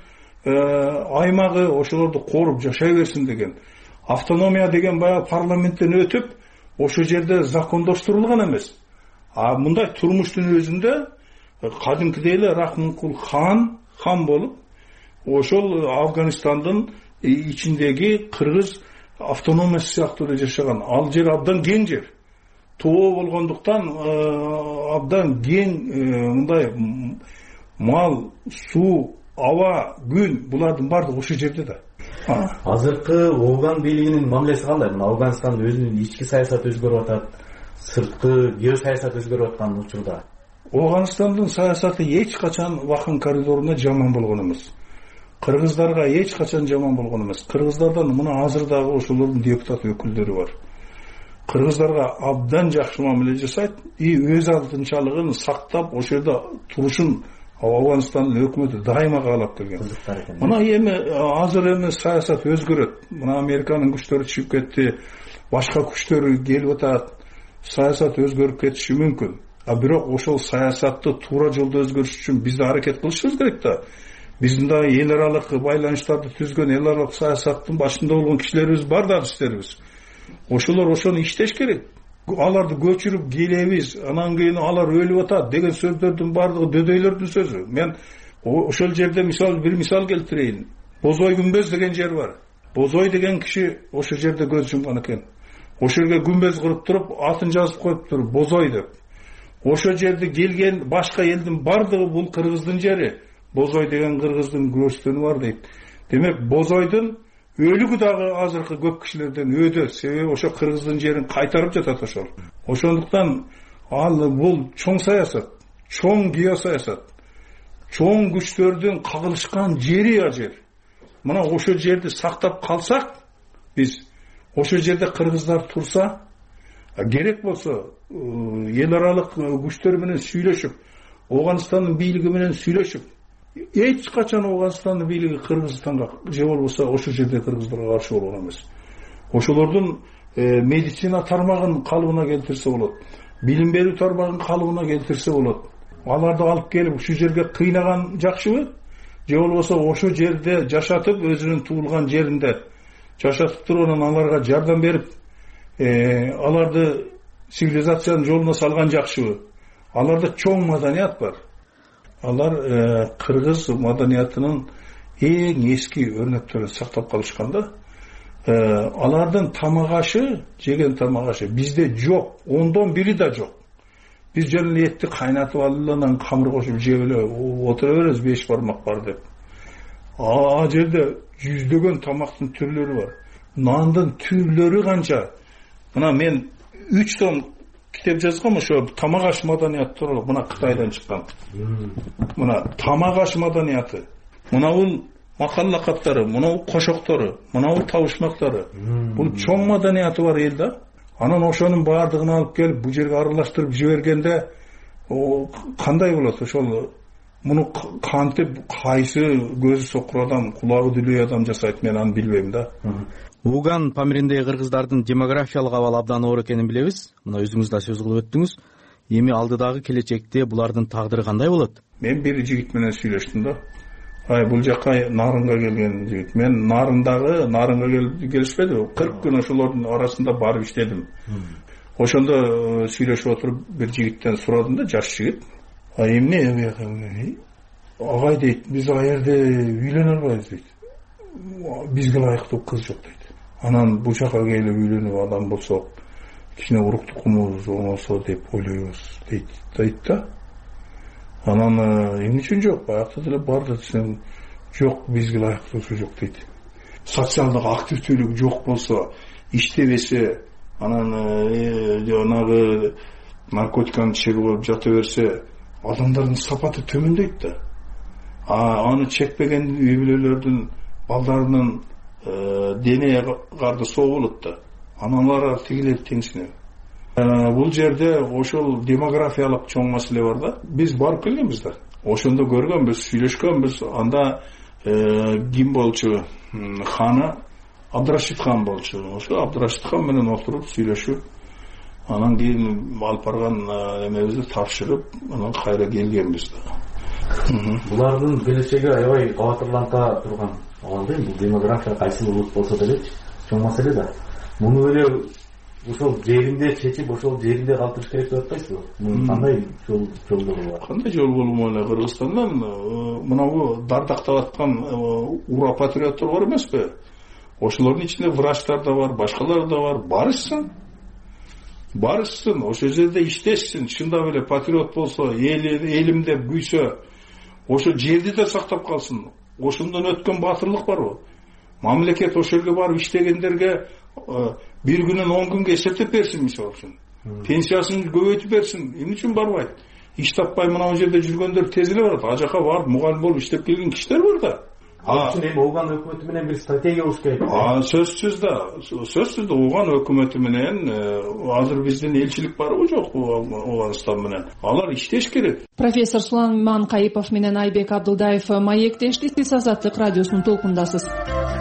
Speaker 20: аймагы, ошолорду коруп жашай берсин деген. Автономия деген баягы парламенттен өтүп, ошол жерде закондоштурулган эмес. Мындай турмуштун өзүндө кадимкидей эле Рахмункул хан болуп, ошол Афганистандын ичиндеги кыргыз автономиясы сыяктуу эле жашаган. Ал жер абдан кең жер. Тоо болгондуктан абдан кең мындай мал, суу, аба, күн булардын баардыгы ошол жерде да.
Speaker 8: Азыркы Ооган бийлигинин мамилеси кандай? Афганистандын өзүнүн ички саясаты өзгөрүп атат, сырткы геосаясат өзгөрүп аткан учурда.
Speaker 20: Афганистандын саясаты эч качан Вахан коридоруна жаман болгон эмес. Кыргыздарга эч качан жаман болгон эмес. Кыргыздардан мына азыр дагы ошолордун депутат өкүлдөрү бар. Кыргыздарга абдан жакшы мамиле жасайт и өз алдынчалыгын сактап, ошол жерде турушун Афганистандын өкмөтү дайыма каалап келген. Мына эми азыр саясат өзгөрөт. Мына Американын күчтөрү чыгып кетти, башка күчтөр келип атат. Саясат өзгөрүп кетиши мүмкүн. Бирок ошол саясатты туура жолдо өзгөрүш үчүн биз да аракет кылышыбыз керек да. Биздин да эл аралык байланыштарды түзгөн, эл аралык саясаттын башында болгон кишилерибиз бар да, адистерибиз. Ошолор ошону иштеш керек. Аларды көчүрүп келебиз, анан кийин алар өлүп атат деген сөздөрдүн баардыгы дөдөйлөрдүн сөзү. Мен ошол жерде бир мисал келтирейин. Бозой күмбөз деген жер бар. Бозой деген киши ошол жерде көз жумган экен. Ошол жерге күмбөз кырып туруп, атын жазып коюптур, Бозой деп. Ошол жерде келген башка элдин баардыгы бул кыргыздын жери. Бозой деген кыргыздын көрсөтөнү бар дейт. Демек Бозойдун өлүгү дагы азыркы көп кишилерден өйдө, себеби ошо кыргыздын жерин кайтарып жатат ошол. Ошондуктан бул чоң саясат, чоң геосаясат, чоң күчтөрдүн кагылышкан жери а жер. Мына ошол жерди сактап калсак, биз ошол жерде кыргыздар турса, керек болсо эл аралык күчтөр менен сүйлөшүп, Афганистандын бийлиги менен сүйлөшүп, эч качан Афганистандын бийлиги Кыргызстанга же болбосо ошол жерде кыргыздарга каршы болгон эмес. Ошолордун медицина тармагын калыбына келтирсе болот, билим берүү тармагын калыбына келтирсе болот. Аларды алып келип ушул жерге кыйнаган жакшыбы? Же болбосо ошол жерде жашатып, өзүнүн туулган жеринде жашатып туруп, анан аларга жардам берип, аларды цивилизациянын жолуна салган жакшыбы? Аларда чоң маданият бар. Алар кыргыз маданиятынын эң эски өрнөктөрүн сактап калышканда, алардын тамак ашы, жеген тамак ашы бизде жок, 1/10 да жок. Биз жөн эле этти кайнатып алып, анан камыр кошуп жеп эле отура беребиз, 5 бармак бар деп. А жерде жүздөгөн тамактын түрлөрү бар. Нандын түрлөрү канча. Мына мен 3 том китеп жазгам ошо тамак аш маданияты тууралуу. Мына Кытайдан чыккан. Мына тамак аш маданияты. Мына бул макал лакаптары, мына бул кошоктору, мына бул табышмактары. Бул чоң маданияты бар эл да. Анан ошонун баардыгын алып келип бул жерге аралаштырып жибергенде кандай болот? Ошол муну кантип кайсы көзү сокур адам, кулагы дүлөй адам жасайт, мен аны билбейм да.
Speaker 8: Ооган Памириндеги кыргыздардын демографиялык абалы абдан оор экенин билебиз. Мына өзүңүз да сөз кылып өттүңүз. Эми алдыдагы келечекте булардын тагдыры кандай болот?
Speaker 20: Мен бир жигит менен сүйлөштүм да. Бул жака Нарынга келген жигит. Мен Нарынга келишпеди. 40 күн ошолордун арасында барып иштедим. Ошондо сүйлөшүп отуруп бир жигиттен сурадым да, жаш жигит. Эмне? Агай дейт, биз ал жерде үйлөнө албайбыз дейт. Бизге ылайыктуу кыз жок дейт. Анан бул жака келип үйлөнүп адам болсок, кичине уруктукумуз болсо деп ойлойбуз дейт да. Анан эмне үчүн жок? Баягы деле бар да, десем, жок, бизге ылайыктуусу жок дейт. Социалдык активдүүлүк жок болсо, иштебесе, анан жанагы наркотиканы чегип алып жата берсе, адамдардын сапаты төмөндөйт да. Аны чекпеген үй бүлөлөрдүн балдарынын дене карды соо болот да. Аналар тигилер теңсине. Бул жерде ошол демографиялык чоң маселе бар да. Биз барып келгенбиз да. Ошондо көргөнбүз, сүйлөшкөнбүз. Анда ким болчу? Ханы Абдрашид хан болчу. Ошо Абдрашид хан менен отуруп сүйлөшүп, анан кийин алып барган эмебизди тапшырып, анан кайра келгенбиз да.
Speaker 1: Булардын келечеги аябай кабатырланта турган. Алганда бул демография кайсы улут болсо делечи, чоң маселе да. Муну эле ошол жеринде чечип, ошол жеринде калтырыш керек деп атпайсызбы? Кандай жол болобу?
Speaker 20: Кандай жол болобу эле Кыргызстандан мынабу дардактап аткан ура патриоттор бар эмеспи? Ошолордун ичинде врачтар да бар, башкалар да бар. Барышсын, ошол жерде иштешсин. Чындап эле патриот болсо, элим деп күйсө, ошо жерди да сактап калсын. Ошондон өткөн батырлык барбы? Мамлекет ошол жерге барып иштегендерге бир күнүн 10 күнгө эсептеп берсин, мисалы үчүн. Пенсиясын көбөйтүп берсин. Эмне үчүн барбайт? Иш таппай мына жерде жүргөндөр тез эле барат. Ажака барып мугалим болуп иштеп келген кишилер бар да.
Speaker 1: Эми Ооган өкмөтү менен бир стратегия болуш керек.
Speaker 20: Сөзсүз да Ооган өкмөтү менен азыр биздин элчилик барбы жокпу Ооганстан менен? Алар иштеш керек.
Speaker 2: Профессор Сулайман Кайыпов менен Айбек Абдылдаев маектешти. Сиз Азаттык радиосунун толкундасыз.